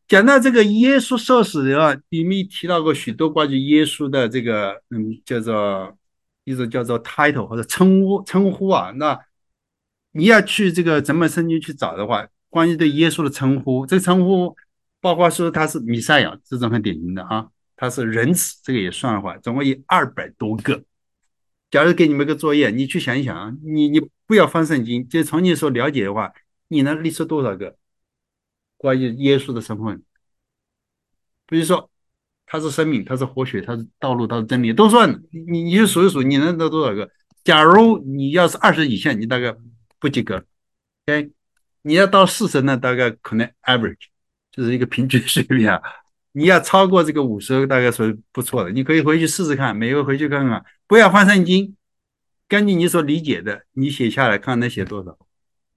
讲到这个耶稣受死的话，里面提到过许多关于耶稣的这个，嗯，叫做一种叫做 title 或者称呼称呼啊。那你要去这个整本圣经去找的话，关于对耶稣的称呼，这个称呼包括说他是弥赛亚，这种很典型的啊，他是人子，这个也算的话，总共有二百多个。假如给你们个作业，你去想一想啊，你你不要翻圣经，就从你所了解的话，你能列出多少个关于耶稣的身份？比如说他是生命，他是活血，他是道路，他是真理，都算你你就数一数，你能得多少个？假如你要是二十以下，你大概不及格。OK，你要到四十呢，大概可能 average，就是一个平均水平啊。你要超过这个五十，大概是不错的。你可以回去试试看，每个回去看看，不要翻圣经，根据你所理解的，你写下来看能写多少。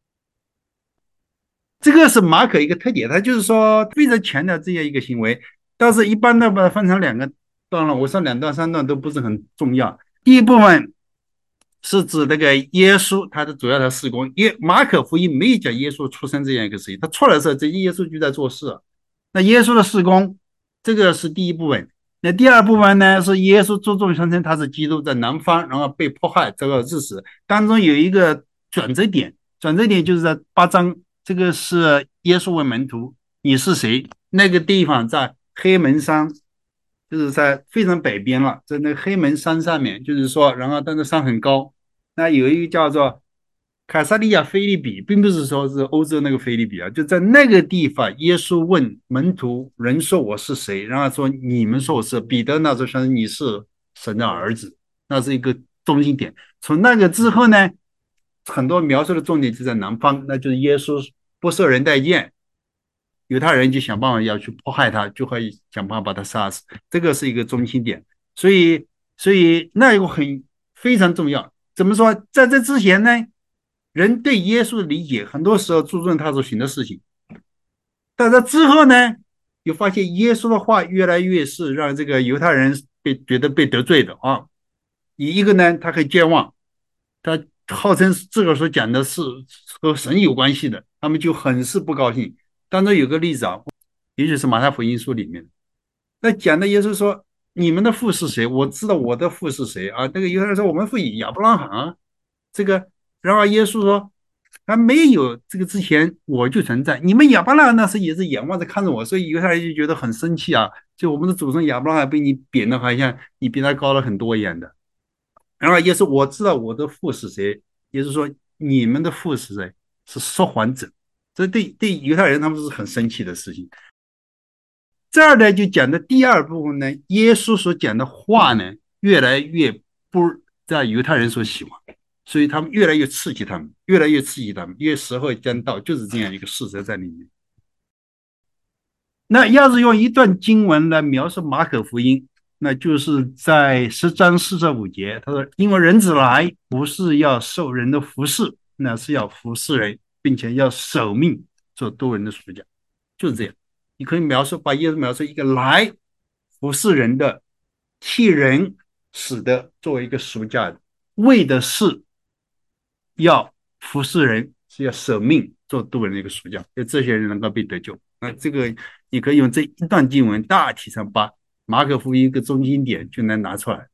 这个是马可一个特点，他就是说非常强调这样一个行为，但是一般的把它分成两个段落，我说两段三段都不是很重要。第一部分是指那个耶稣他的主要的事工，耶马可福音没有讲耶稣出生这样一个事情，他出来的时候，这耶稣就在做事。那耶稣的事工，这个是第一部分。那第二部分呢，是耶稣注重宣称他是基督，在南方然后被迫害这个日史当中有一个转折点，转折点就是在八章，这个是耶稣问门徒你是谁？那个地方在黑门山，就是在非常北边了，在那个黑门山上面，就是说，然后但是山很高，那有一个叫做凯撒利亚菲利比，并不是说是欧洲那个菲利比啊，就在那个地方，耶稣问门徒人说我是谁，然后说你们说我是彼得，那时候说你是神的儿子，那是一个中心点。从那个之后呢，很多描述的重点就在南方，那就是耶稣不受人待见，犹太人就想办法要去迫害他，就会想办法把他杀死，这个是一个中心点。所以，所以那个很非常重要。怎么说？在这之前呢，人对耶稣的理解很多时候注重他所行的事情，但是之后呢，又发现耶稣的话越来越是让这个犹太人被觉得被得罪的啊。一一个呢，他很健忘，他号称这个所讲的是和神有关系的，他们就很是不高兴。当中有个例子啊，也许是马太福音书里面，那讲的耶稣说：“你们的父是谁？我知道我的父是谁啊。”那个犹太人说：“我们父亚伯拉罕啊。”这个，然后耶稣说：“还没有这个之前我就存在。你们亚伯拉罕那时也是眼望着看着我，所以犹太人就觉得很生气啊。就我们的祖宗亚伯拉罕被你贬的好像你比他高了很多一样的。”然后耶稣我知道我的父是谁，耶稣说你们的父是谁？是说谎者。这对对犹太人他们是很生气的事情。这儿呢就讲的第二部分呢，耶稣所讲的话呢，越来越不在犹太人所喜欢，所以他们越来越刺激他们，越来越刺激他们，因为时候将到，就是这样一个事实在里面。那要是用一段经文来描述马可福音，那就是在十章四十五节，他说：“因为人子来，不是要受人的服侍，那是要服侍人，并且要舍命做多人的赎价。”就是这样。你可以描述，把耶稣描述一个来服侍人的、替人死的，作为一个赎价的，为的是要服侍人，是要舍命做多人的一个赎价，就这些人能够被得救。那这个你可以用这一段经文大体上把马可福音一个中心点就能拿出来，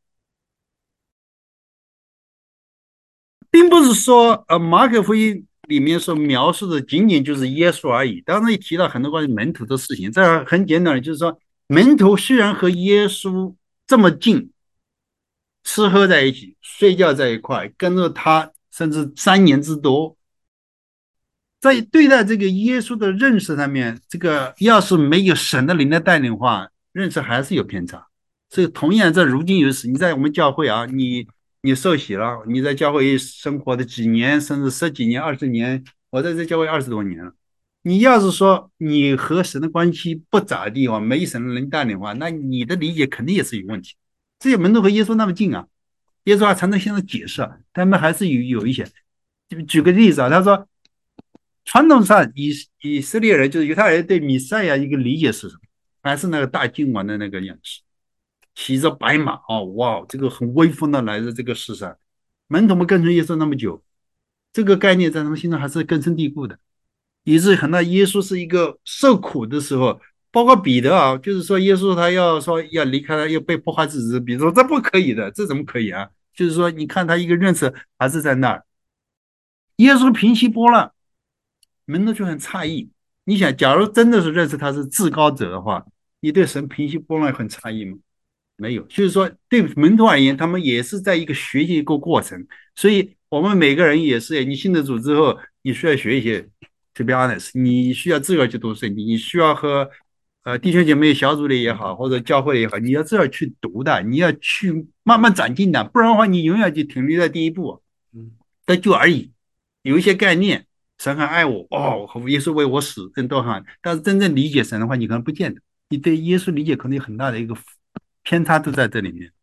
并不是说呃马可福音里面所描述的仅仅就是耶稣而已。当然也提到很多关于门徒的事情，这很简单的就是说，门徒虽然和耶稣这么近，吃喝在一起，睡觉在一块，跟着他甚至三年之多，在对待这个耶稣的认识上面，这个要是没有神的灵的带领的话，认识还是有偏差。所以同样在如今有时，你在我们教会啊，你你受洗了，你在教会生活的几年，甚至十几年、二十年，我在这教会二十多年了。你要是说你和神的关系不咋地话，没神的灵带领的话，那你的理解肯定也是有问题。这些门徒和耶稣那么近啊，耶稣还常常向他解释，他们还是有有一些。举个例子啊，他说。传统上以以色列人就是犹太人对弥赛亚一个理解是什么？还是那个大君王的那个样式，骑着白马哦，哇，这个很威风的来自这个世上。门徒们跟随耶稣那么久，这个概念在他们心中还是根深蒂固的，以致很多耶稣是一个受苦的时候， 包括彼得啊，就是说耶稣他要说要离开他，要被迫害之时，彼得说这不可以的，这怎么可以啊？就是说，你看他一个认识还是在那儿。耶稣平息波浪，门徒就很诧异。你想，假如真的是认识他是至高者的话，你对神平息波浪很诧异吗？没有，就是说对门徒而言，他们也是在一个学习一个过程。所以我们每个人也是，你信了主之后，你需要学一些，to be honest，你需要自个儿去读圣经，你需要和呃弟兄姐妹小组里也好，或者教会里也好，你要自个儿去读的，你要去慢慢长进的，不然的话，你永远就停留在第一步，得救而已。有一些概念，神很爱我，哦，耶稣为我死，这都很，但是真正理解神的话，你可能不见得，你对耶稣理解可能有很大的一个偏差都在这里面。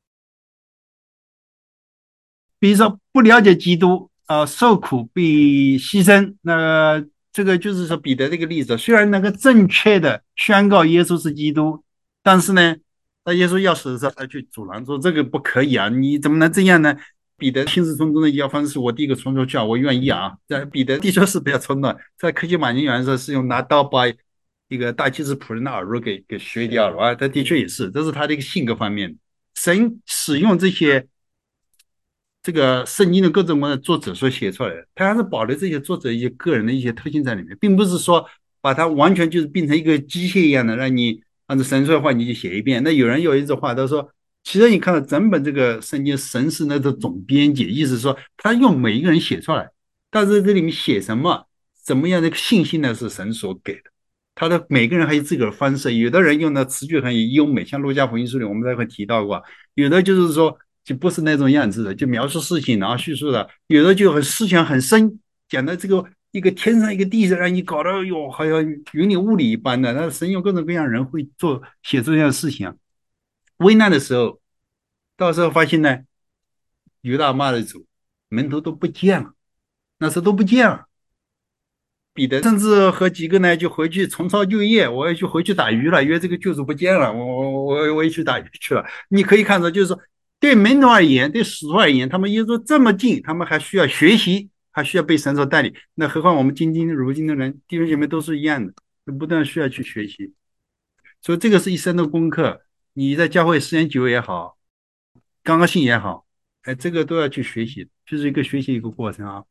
比如说不了解基督，呃，受苦必牺牲，那这个就是说彼得这个例子，虽然能够正确的宣告耶稣是基督，但是呢，那耶稣要死的时候，他去阻拦说这个不可以啊，你怎么能这样呢？彼得兴师动众的要方式，我第一个冲出去啊，我愿意啊。在彼得的确是比较冲动，在科西玛尼园的时候是用拿刀把一个大祭司仆人的耳朵给给削掉了啊，他的确也是，这是他的一个性格方面。神使用这些这个圣经的各种各样的作者所写出来的，他还是保留这些作者一些个人的一些特性在里面，并不是说把它完全就是变成一个机械一样的，让你按照神说的话你就写一遍。那有人有一句话，他说，其实你看到整本这个圣经，神是那个总编辑，意思说他用每一个人写出来，但是这里面写什么，怎么样的信息呢？是神所给的。他的每个人还有自个儿方式，有的人用的词句很优美，像路加福音书里我们都会提到过，有的就是说就不是那种样子的，就描述事情然后叙述的，有的就很思想很深，讲的这个一个天上一个地上，让你搞得哟好像云里雾里一般的。那神用各种各样人会做写出这样的事情啊。危难的时候，到时候发现呢，犹大骂的主，门徒都不见了，那时候都不见了。彼得甚至和几个呢就回去重操旧业，我要去回去打鱼了，因为这个救主不见了，我我我我也去打鱼去了。你可以看到，就是说对门徒而言，对使徒而言，他们耶稣这么近，他们还需要学习，还需要被神所带领。那何况我们今天如今的人，弟兄姐妹都是一样的，不断需要去学习。所以这个是一生的功课。你在教会时间久也好，刚刚信也好，哎，这个都要去学习，就是一个学习一个过程啊。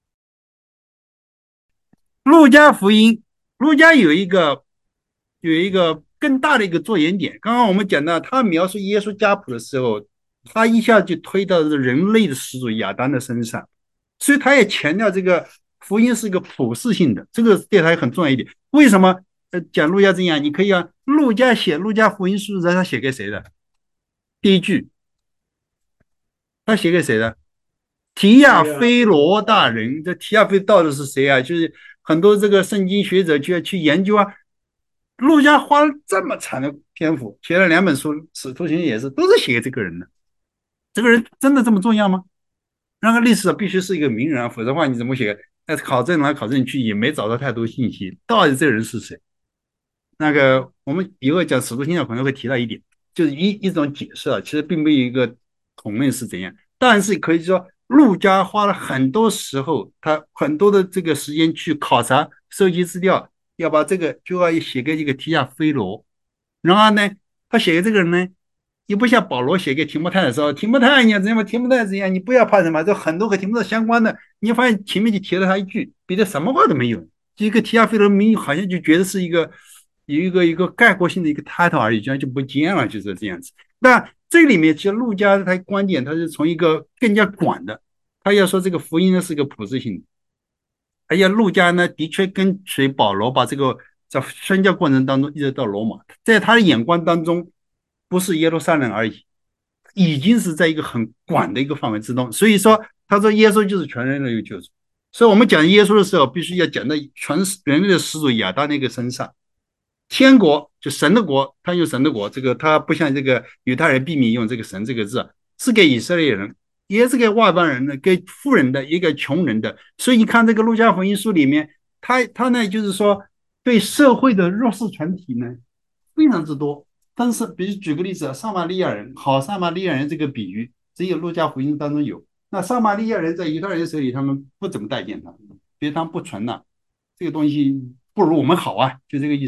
路加福音，路加有一个有一个更大的一个着眼点。刚刚我们讲到，他描述耶稣家谱的时候，他一下就推到人类的始祖亚当的身上，所以他也强调这个福音是一个普世性的，这个对他很重要一点。为什么？呃，讲路加这样，你可以啊，路加写路加福音书是他写给谁的？第一句，他写给谁的？提亚非罗大人。这提亚非到底是谁啊？就是很多这个圣经学者就要去研究啊。陆家花了这么长的篇幅，写了两本书，《使徒行传》也是，都是写给这个人的。这个人真的这么重要吗？那个历史必须是一个名人啊，否则的话你怎么写？那考证来考证去也没找到太多信息，到底这个人是谁？那个我们以后讲《使徒行传》可能会提到一点，就是一一种解释啊，其实并没有一个统论是怎样，但是可以说陆家花了很多时候，他很多的这个时间去考察、收集资料，要把这个就要写给这个提亚菲罗。然后呢，他写给这个人呢，又不像保罗写给提摩太的时候，提摩太你要怎样，提摩太怎样，你不要怕什么，这很多和提摩太相关的，你发现前面就提了他一句，别的什么话都没有。这个提亚菲罗名好像就觉得是一个有一个一个概括性的一个 title 而已，这样就不见了，就是这样子。那这里面其实陆家他观点，他是从一个更加广的，他要说这个福音呢是个普世性的，而且陆家呢的确跟随保罗，把这个在宣教过程当中一直到罗马，在他的眼光当中，不是耶路撒冷而已，已经是在一个很广的一个范围之中。所以说，他说耶稣就是全人类的救主。所以我们讲耶稣的时候，必须要讲到全人类的始祖亚当那个身上。天国就神的国，他用神的国，这个他不像这个犹太人避免用这个神这个字，是给以色列人，也是给外邦人的，给富人的，也给穷人的。所以你看这个路加福音书里面，他他呢就是说对社会的弱势团体呢非常之多。但是比如举个例子，撒玛利亚人，好撒玛利亚人这个比喻只有路加福音当中有。那撒玛利亚人在犹太人手里，他们不怎么待见他，比如他们不纯呐、啊，这个东西不如我们好啊，就这个意思。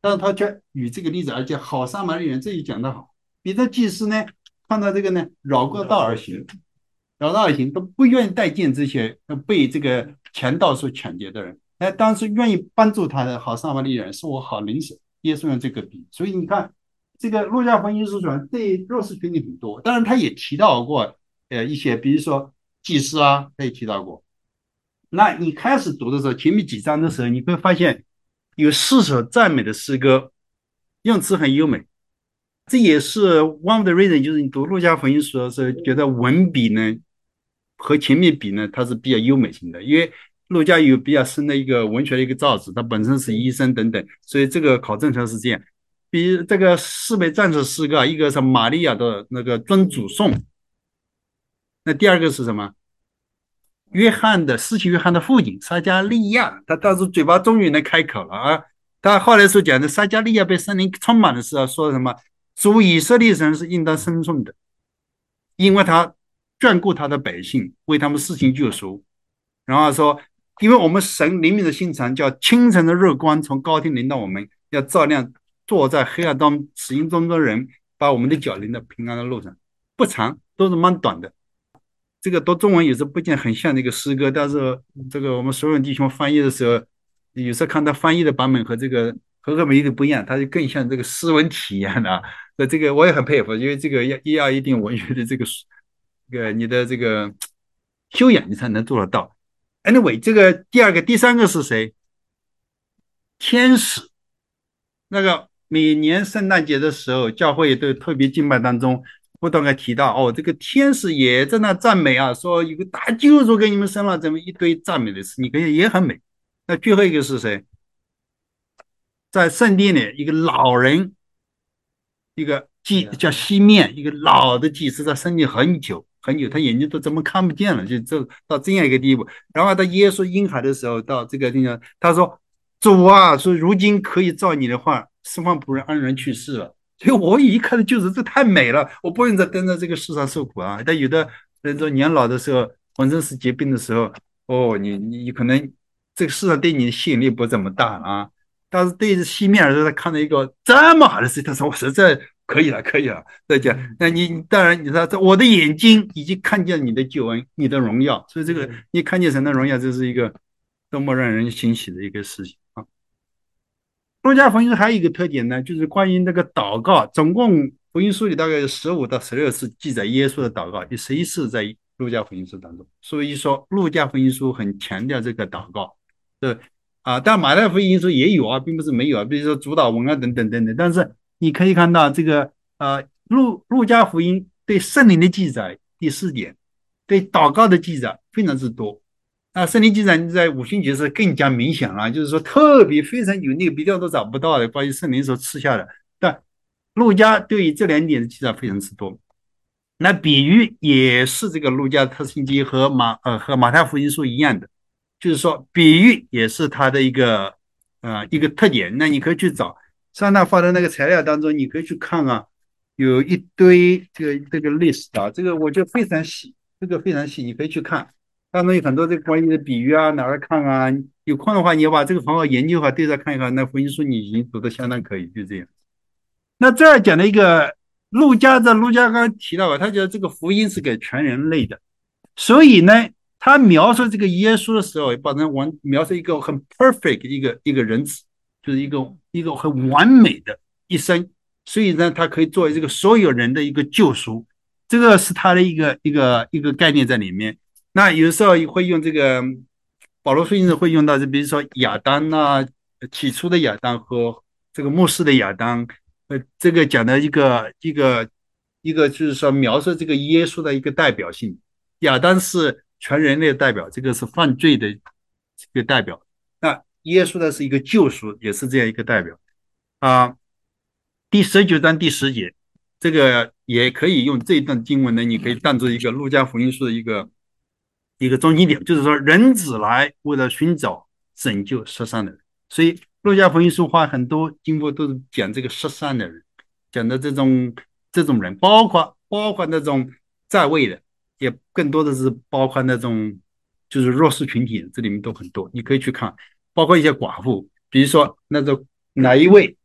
但是他却与这个例子，而且好撒玛利人这里讲得好，彼得祭司呢看到这个呢绕过道而行，绕道而行都不愿意待见这些被这个强盗所抢劫的人，哎，当时愿意帮助他的好撒玛利人是我好邻舍。耶稣用这个比，所以你看这个路加福音书上对弱势群体很多，当然他也提到过呃一些，比如说祭司啊，他也提到过。那你开始读的时候，前面几章的时候，你会发现有四首赞美的诗歌，用词很优美。这也是 one of the reason， 就是你读路加福音书的时候，觉得文笔呢和前面比呢，它是比较优美型的，因为路加有比较深的一个文学的一个造诣，他本身是医生等等，所以这个考证上是这样。比如这个四位战士诗歌，一个是玛利亚的那个尊主颂，那第二个是什么？约翰的失去约翰的父亲撒加利亚，他当时嘴巴终于能开口了啊！他后来所讲的撒加利亚被圣灵充满的时候，说什么？主以色列神是应当称颂的，因为他眷顾他的百姓，为他们施行救赎。然后说，因为我们神灵敏的心肠，叫清晨的日光从高天临到我们，要照亮坐在黑暗中死荫中的人，把我们的脚领到平安的路上。不长，都是蛮短的。这个读中文有时候不见很像那个诗歌，但是这个我们所有弟兄翻译的时候，有时候看他翻译的版本和这个和和美的不一样，它就更像这个诗文体一样的啊。那这个我也很佩服，因为这个要要一定文学的这个这个你的这个修养，你才能做得到。Anyway，这个第二个、第三个是谁？天使。那个每年圣诞节的时候，教会都特别敬拜当中不断的提到，哦，这个天使也在那赞美啊，说有个大救主给你们生了，这么一堆赞美的词，你可以也很美。那最后一个是谁？在圣殿里，一个老人，一个祭叫西面，一个老的祭司在圣殿很久很久，他眼睛都怎么看不见了，就这到这样一个地步。然后他耶稣婴孩的时候，到这个地方，他说：“主啊，说如今可以照你的话，释放仆人安然去世了。”所以我一看就是这太美了，我不用再跟在这个世上受苦啊。但有的人说年老的时候，浑身是疾病的时候，哦，你你可能这个世上对你的吸引力不怎么大啊。但是对着西面来说，他看到一个这么好的事情，他说：“我实在可以了，可以了。”再讲，那你当然你说，我的眼睛已经看见你的救恩，你的荣耀，所以这个你看见神的荣耀，这是一个多么让人欣喜的一个事情啊！路加福音还有一个特点呢，就是关于那个祷告，总共福音书里大概有十五到十六次记载耶稣的祷告，有十一次在路加福音书当中。所以说，路加福音书很强调这个祷告。对啊，但马太福音书也有啊，并不是没有啊，比如说主导文啊等等等等。但是你可以看到这个呃路路加福音对圣灵的记载，第四点，对祷告的记载非常之多。啊，圣灵记载在五旬节是更加明显了，就是说特别非常有那个别地方都找不到的关于圣灵所赐下的。但路加对于这两点的记载非常之多。那比喻也是这个路加特性记和马呃和马太福音书一样的，就是说比喻也是它的一个呃一个特点。那你可以去找上那发的那个材料当中，你可以去看啊，有一堆这个这个 list 啊，这个我觉得非常细，这个非常细，你可以去看。当中有很多这个关于的比喻啊，哪儿看啊？有空的话，你要把这个好好研究好，对着看一看。那福音书你已经读得相当可以，就这样。那这儿讲的一个路加的路加刚刚提到了，他觉得这个福音是给全人类的，所以呢，他描述这个耶稣的时候，把人完描述一个很 perfect 的一个一个人子，就是一个一个很完美的一生，所以呢，他可以作为这个所有人的一个救赎，这个是他的一个一个一个概念在里面。那有时候会用这个保罗书信会用到，就比如说亚当啊，起初的亚当和这个末世的亚当，呃，这个讲的一个一个一个就是说描述这个耶稣的一个代表性。亚当是全人类的代表，这个是犯罪的这个代表。那耶稣呢是一个救赎，也是这样一个代表啊。第十九章第十节，这个也可以用这一段经文呢，你可以当做一个路加福音书的一个一个中心点，就是说人子来为了寻找拯救失丧的人，所以路加福音书花很多经过都是讲这个失丧的人，讲的这种这种人，包括包括那种在位的，也更多的是包括那种就是弱势群体，这里面都很多，你可以去看，包括一些寡妇，比如说那种哪一位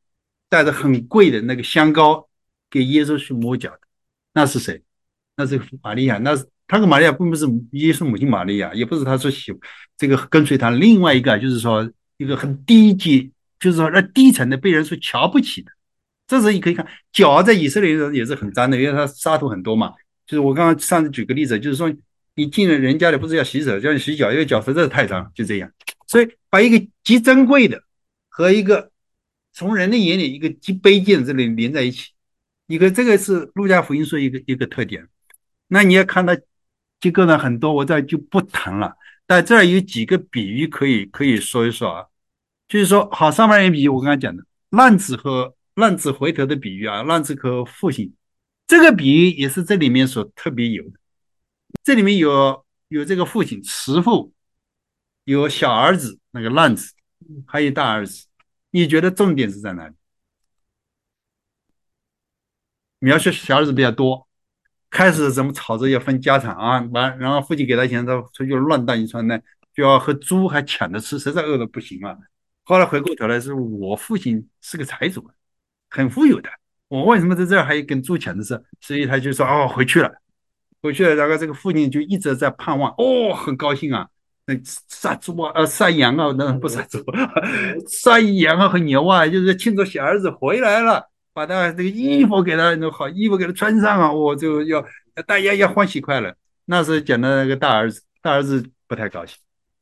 带着很贵的那个香膏给耶稣去摸脚的，那是谁？那是玛利亚，那是他跟玛利亚并不是耶稣母亲玛利亚，也不是他说喜这个跟随他。另外一个就是说一个很低级，就是说那低层的被人所瞧不起的。这时候你可以看脚在以色列人也是很脏的，因为他沙土很多嘛。就是我刚刚上次举个例子，就是说你进了人家的不是要洗手，叫你洗脚，因为脚实在是太脏了，就这样。所以把一个极珍贵的和一个从人的眼里一个极卑贱的这里连在一起，一个这个是路加福音说一个一个特点。那你要看到这个呢很多，我这就不谈了。但这儿有几个比喻可以可以说一说啊，就是说好上半言比喻我刚才讲的浪子和浪子回头的比喻啊，浪子和父亲这个比喻也是这里面所特别有的。这里面有有这个父亲慈父，有小儿子那个浪子，还有大儿子。你觉得重点是在哪里？描写小儿子比较多，开始怎么吵着要分家产啊，完然后父亲给他钱，他出去乱荡一串呢，就要和猪还抢着吃，实在饿得不行了。后来回过头来是我父亲是个财主，很富有的，我为什么在这儿还跟猪抢着吃？所以他就说哦回去了，回去了，然后这个父亲就一直在盼望，哦很高兴啊，那杀猪啊，呃杀羊啊，那不杀猪，杀羊啊和牛啊，就是庆祝小儿子回来了。把他这个衣服给他，那好衣服给他穿上啊，我就要大家要欢喜快乐。那时讲的那个大儿子，大儿子不太高兴。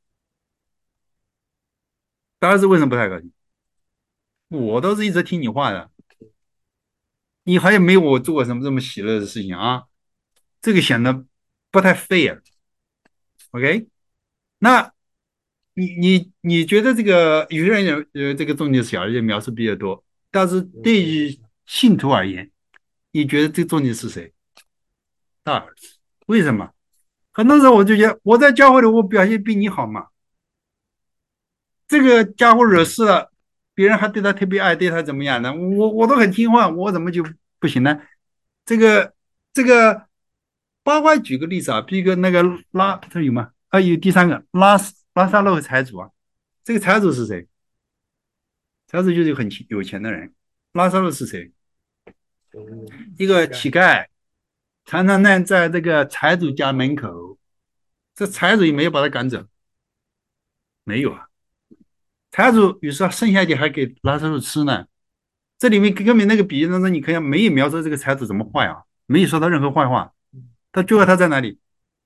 大儿子为什么不太高兴？我都是一直听你话的，你好像没有我做过什么这么喜乐的事情啊，这个显得不太 fair。OK，那你你你觉得这个有些人有呃这个重点小而且描述比较多，但是对于信徒而言，你觉得这个重点是谁？大儿子，为什么？很多时候我就觉得我在教会里我表现比你好嘛，这个家伙惹事了，别人还对他特别爱，对他怎么样呢？我我都很听话，我怎么就不行呢？这个这个，包括举个例子啊，比如个那个拉，这有吗？啊，有第三个拉拉萨路财主啊，这个财主是谁？财主就是很有钱的人。拉萨路是谁？一个乞丐，常常呢在这个财主家门口，这财主也没有把他赶走，没有啊。财主有时候剩下的还给拉萨路吃呢。这里面根本那个比喻当中，你可以没有描述这个财主怎么坏啊，没有说他任何坏话。他最后他在哪里？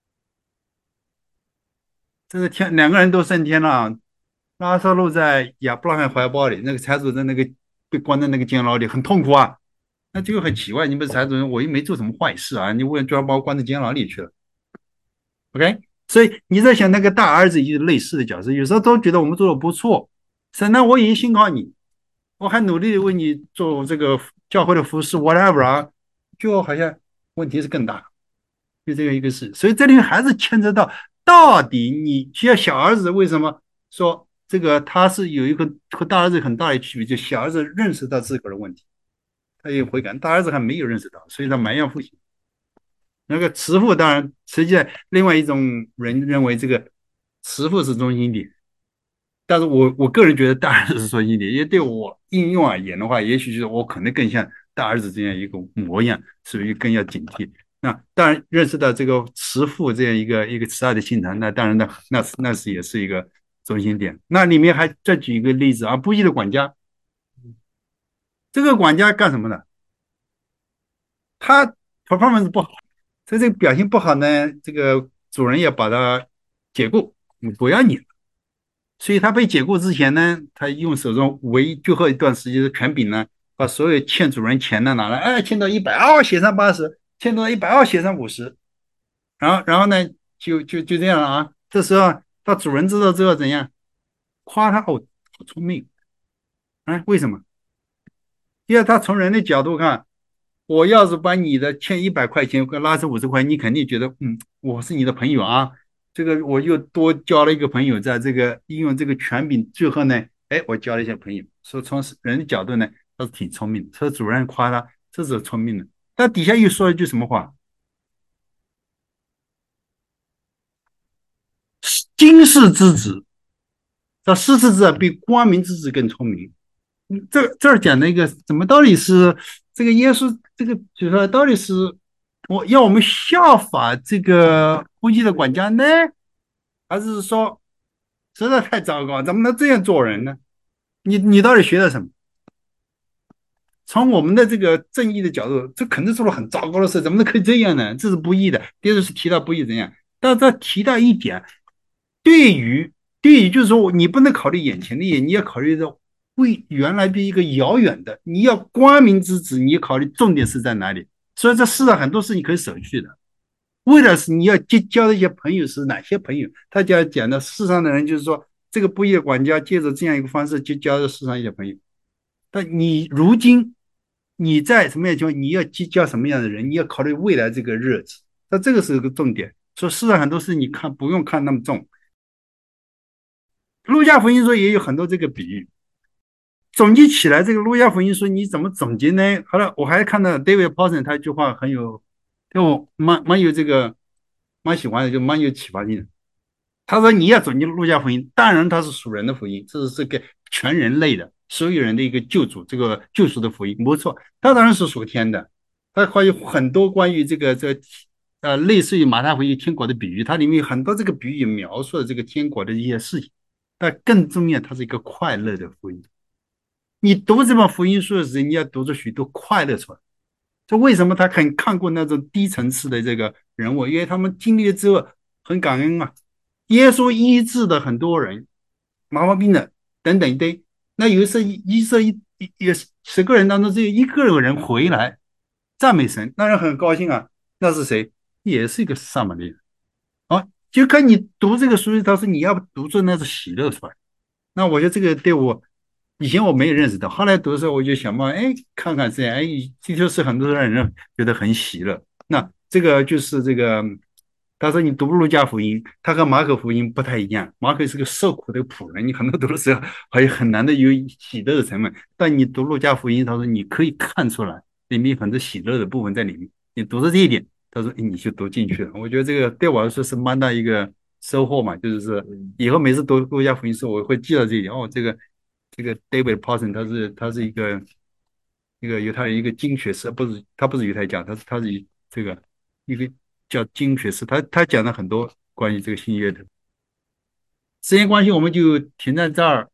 这是天，两个人都升天了。拉萨路在亚伯拉罕怀抱里，那个财主在那个被关在那个监牢里，很痛苦啊。那这个很奇怪，你不是财主人，我又没做什么坏事啊，你为什么居然把我关在监牢里去了？OK，所以你在想那个大儿子也是类似的角色，有时候都觉得我们做的不错，神呢我已经信靠你，我还努力的为你做这个教会的服饰，whatever 啊，就好像问题是更大，就这个一个事。所以这里面还是牵扯到，到底你像小儿子为什么说这个他是有一个和大儿子很大的区别，就小儿子认识到自个儿的问题，他有悔改，大儿子还没有认识到，所以他埋怨父亲。那个慈父当然，实际上另外一种人认为这个慈父是中心点，但是我我个人觉得大儿子是中心点，因为对我应用而言的话，也许就是我可能更像大儿子这样一个模样，属于更要警惕。那当然认识到这个慈父这样一个一个慈爱的心肠，那当然那那是那是也是一个中心点。那里面还再举一个例子啊，不义的管家，这个管家干什么的？他 performance 不好，所以这个表现不好呢，这个主人也把他解雇，不要你了。所以他被解雇之前呢，他用手中唯一最后一段时间的权柄呢，把所有欠主人钱的拿来，哎，欠到一百哦，写上八十，欠到一百哦，写上五十，然后然后呢，就就就这样了啊。这时候他主人知道之后怎样？夸他哦，好聪明，哎，为什么？因为他从人的角度看，我要是把你的欠一百块钱拉成五十块，你肯定觉得，嗯，我是你的朋友啊，这个我又多交了一个朋友，在这个应用这个权柄，最后呢，哎，我交了一些朋友，所以从人的角度呢，他是挺聪明的，所以主任夸他这是聪明的，但底下又说一句什么话？经世之子，这失世之子比光明之子更聪明。 嗯这这儿讲的一个怎么到底是这个耶稣这个，就是说到底是我要我们效法这个估计的管家呢，还是说实在太糟糕，怎么能这样做人呢？你你到底学的什么？从我们的这个正义的角度，这肯定做了很糟糕的事，怎么能可以这样呢？这是不义的。第二是提到不义怎样，但是他提到一点，对于对于就是说，你不能考虑眼前的利益，你要考虑到为原来的一个遥远的，你要光明之子，你要考虑重点是在哪里。所以这世上很多事情可以舍去的，为了是你要结交的一些朋友是哪些朋友？他讲讲的世上的人，就是说这个不义的管家借着这样一个方式结交了世上一些朋友。但你如今你在什么样的情况，你要结交什么样的人，你要考虑未来这个日子，那这个是个重点。说世上很多事你看不用看那么重。路加福音说也有很多这个比喻，总结起来，这个路加福音说你怎么总结呢？好了，我还看到 David Paulson 他一句话很有，对我蛮蛮有这个蛮喜欢的，就蛮有启发性的。他说你要走进路加福音，当然它是属人的福音，这是这个全人类的所有人的一个救主，这个救赎的福音，没错，它当然是属天的。它还有很多关于这个这个呃，类似于马太福音天国的比喻，它里面有很多这个比喻描述了这个天国的一些事情。但更重要，它是一个快乐的福音。你读这本福音书的时候，你要读出许多快乐出来。这为什么他肯看过那种低层次的这个人物？因为他们经历了之后很感恩啊。耶稣医治的很多人，麻风病的等等一堆。那有一次医生一一十个人当中只有一个人回来赞美神，那人很高兴啊。那是谁？也是一个撒玛利亚。啊，就看你读这个书，他说你要读出那是喜乐出来。那我觉得这个对我以前我没有认识到，后来读的时候我就想嘛，哎，看看这样，哎，这就是很多人觉得很喜乐。那这个就是这个，他说你读路加福音，他和马可福音不太一样。马可是个受苦的仆人，你很多读的时候还有很难的有喜乐的成分，但你读路加福音，他说你可以看出来里面有很多喜乐的部分在里面。你读到这一点，他说你就读进去了。我觉得这个对我来说是蛮大一个收获嘛，就是说以后每次读路加福音时，我会记到这一点。哦，这个这个 David Paulson 他是他是一个一个犹太人，一个经学师，不是他不是犹太教，他是他是这个一个叫经学师，他他讲了很多关于这个新约的。时间关系，我们就停在这儿。